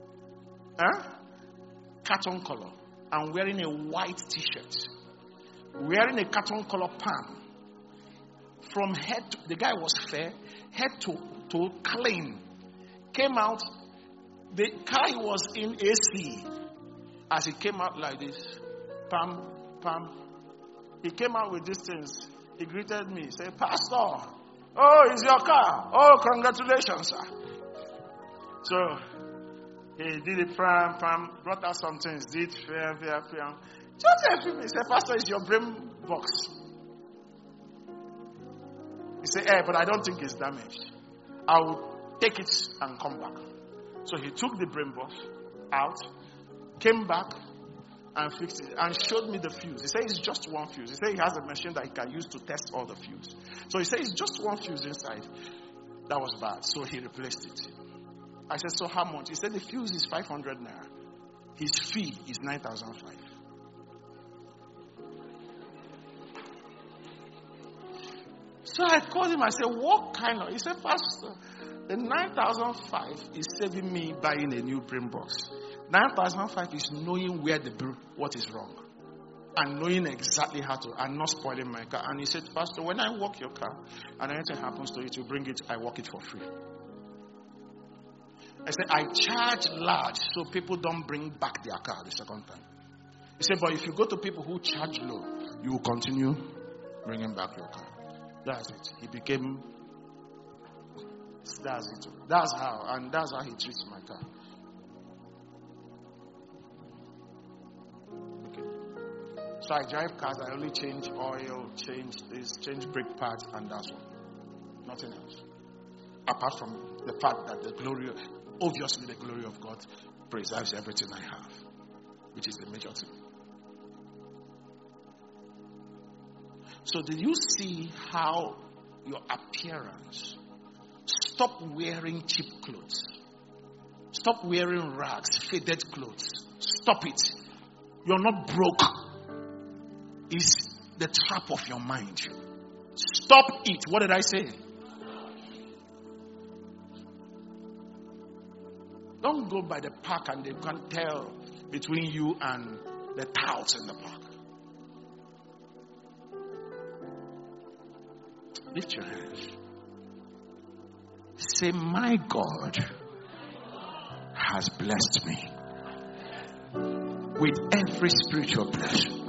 carton color, and wearing a white t-shirt. wearing a carton color palm. From head to, the guy was fair, head to clean. Came out, the car was in AC. As he came out like this, palm. He came out with these things. He greeted me, said, "Pastor, oh, it's your car. Oh, congratulations, sir." So he did it, brought out some things, did fair. Just a few minutes, he said, "Pastor, it's your brain box." He said, "But I don't think it's damaged. I will take it and come back." So he took the brain box out, came back and fixed it and showed me the fuse. He said it's just one fuse. He said he has a machine that he can use to test all the fuse. So he said it's just one fuse inside. That was bad. So he replaced it. I said, "So how much?" He said the fuse is 500 naira. His fee is 9,500. So I called him. I said, "What kind of?" He said, "Pastor, the 9,500 is saving me buying a new brain box. 9,500 is knowing what is wrong and knowing exactly how to, and not spoiling my car." And he said, "Pastor, when I walk your car and anything happens to it, you bring it, I walk it for free." I said, "I charge large so people don't bring back their car the second time." He said, "But if you go to people who charge low, you will continue bringing back your car." That's it. He became, that's it. That's how he treats my car. Okay. So I drive cars, I only change oil, change brake pads, and that's all. Nothing else. Apart from the fact that the glory of God preserves everything I have, which is the major thing. So did you see how your appearance? Stop wearing cheap clothes. Stop wearing rags, faded clothes. Stop it. You're not broke. It's the trap of your mind. Stop it. What did I say? Don't go by the park and they can't tell between you and the touts in the park. Lift your hands. Say, "My God has blessed me with every spiritual blessing.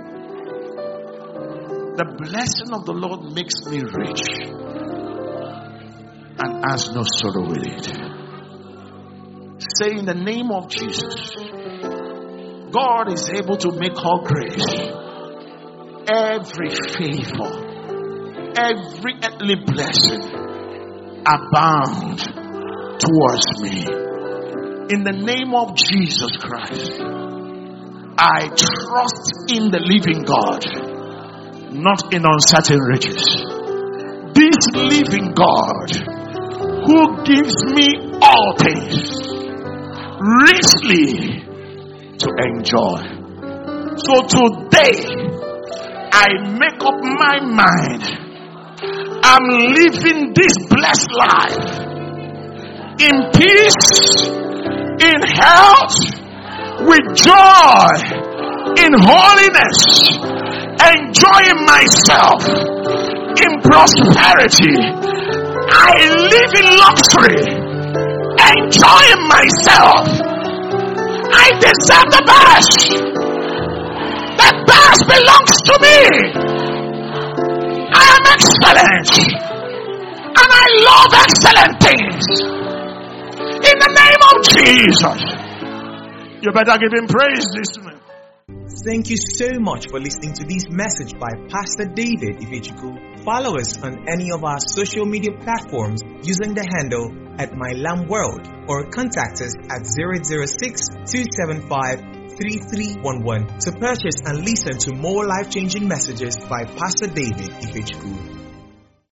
The blessing of the Lord makes me rich and has no sorrow with it." Say, "In the name of Jesus, God is able to make all grace, every favor, every earthly blessing abound towards me. In the name of Jesus Christ, I trust in the living God, not in uncertain riches. This living God who gives me all things richly to enjoy. So today, I make up my mind. I'm living this blessed life in peace, in health, with joy, in holiness, enjoying myself in prosperity. I live in luxury, enjoying myself. I deserve the best. The best belongs to me. I am excellent, and I love excellent things. In the name of Jesus, you better give him praise this minute. Thank you so much for listening to this message by Pastor David Ifechukwu. Follow us on any of our social media platforms using the handle @MyLambWorld, or contact us at 006-275-3311 to purchase and listen to more life-changing messages by Pastor David Ifechukwu.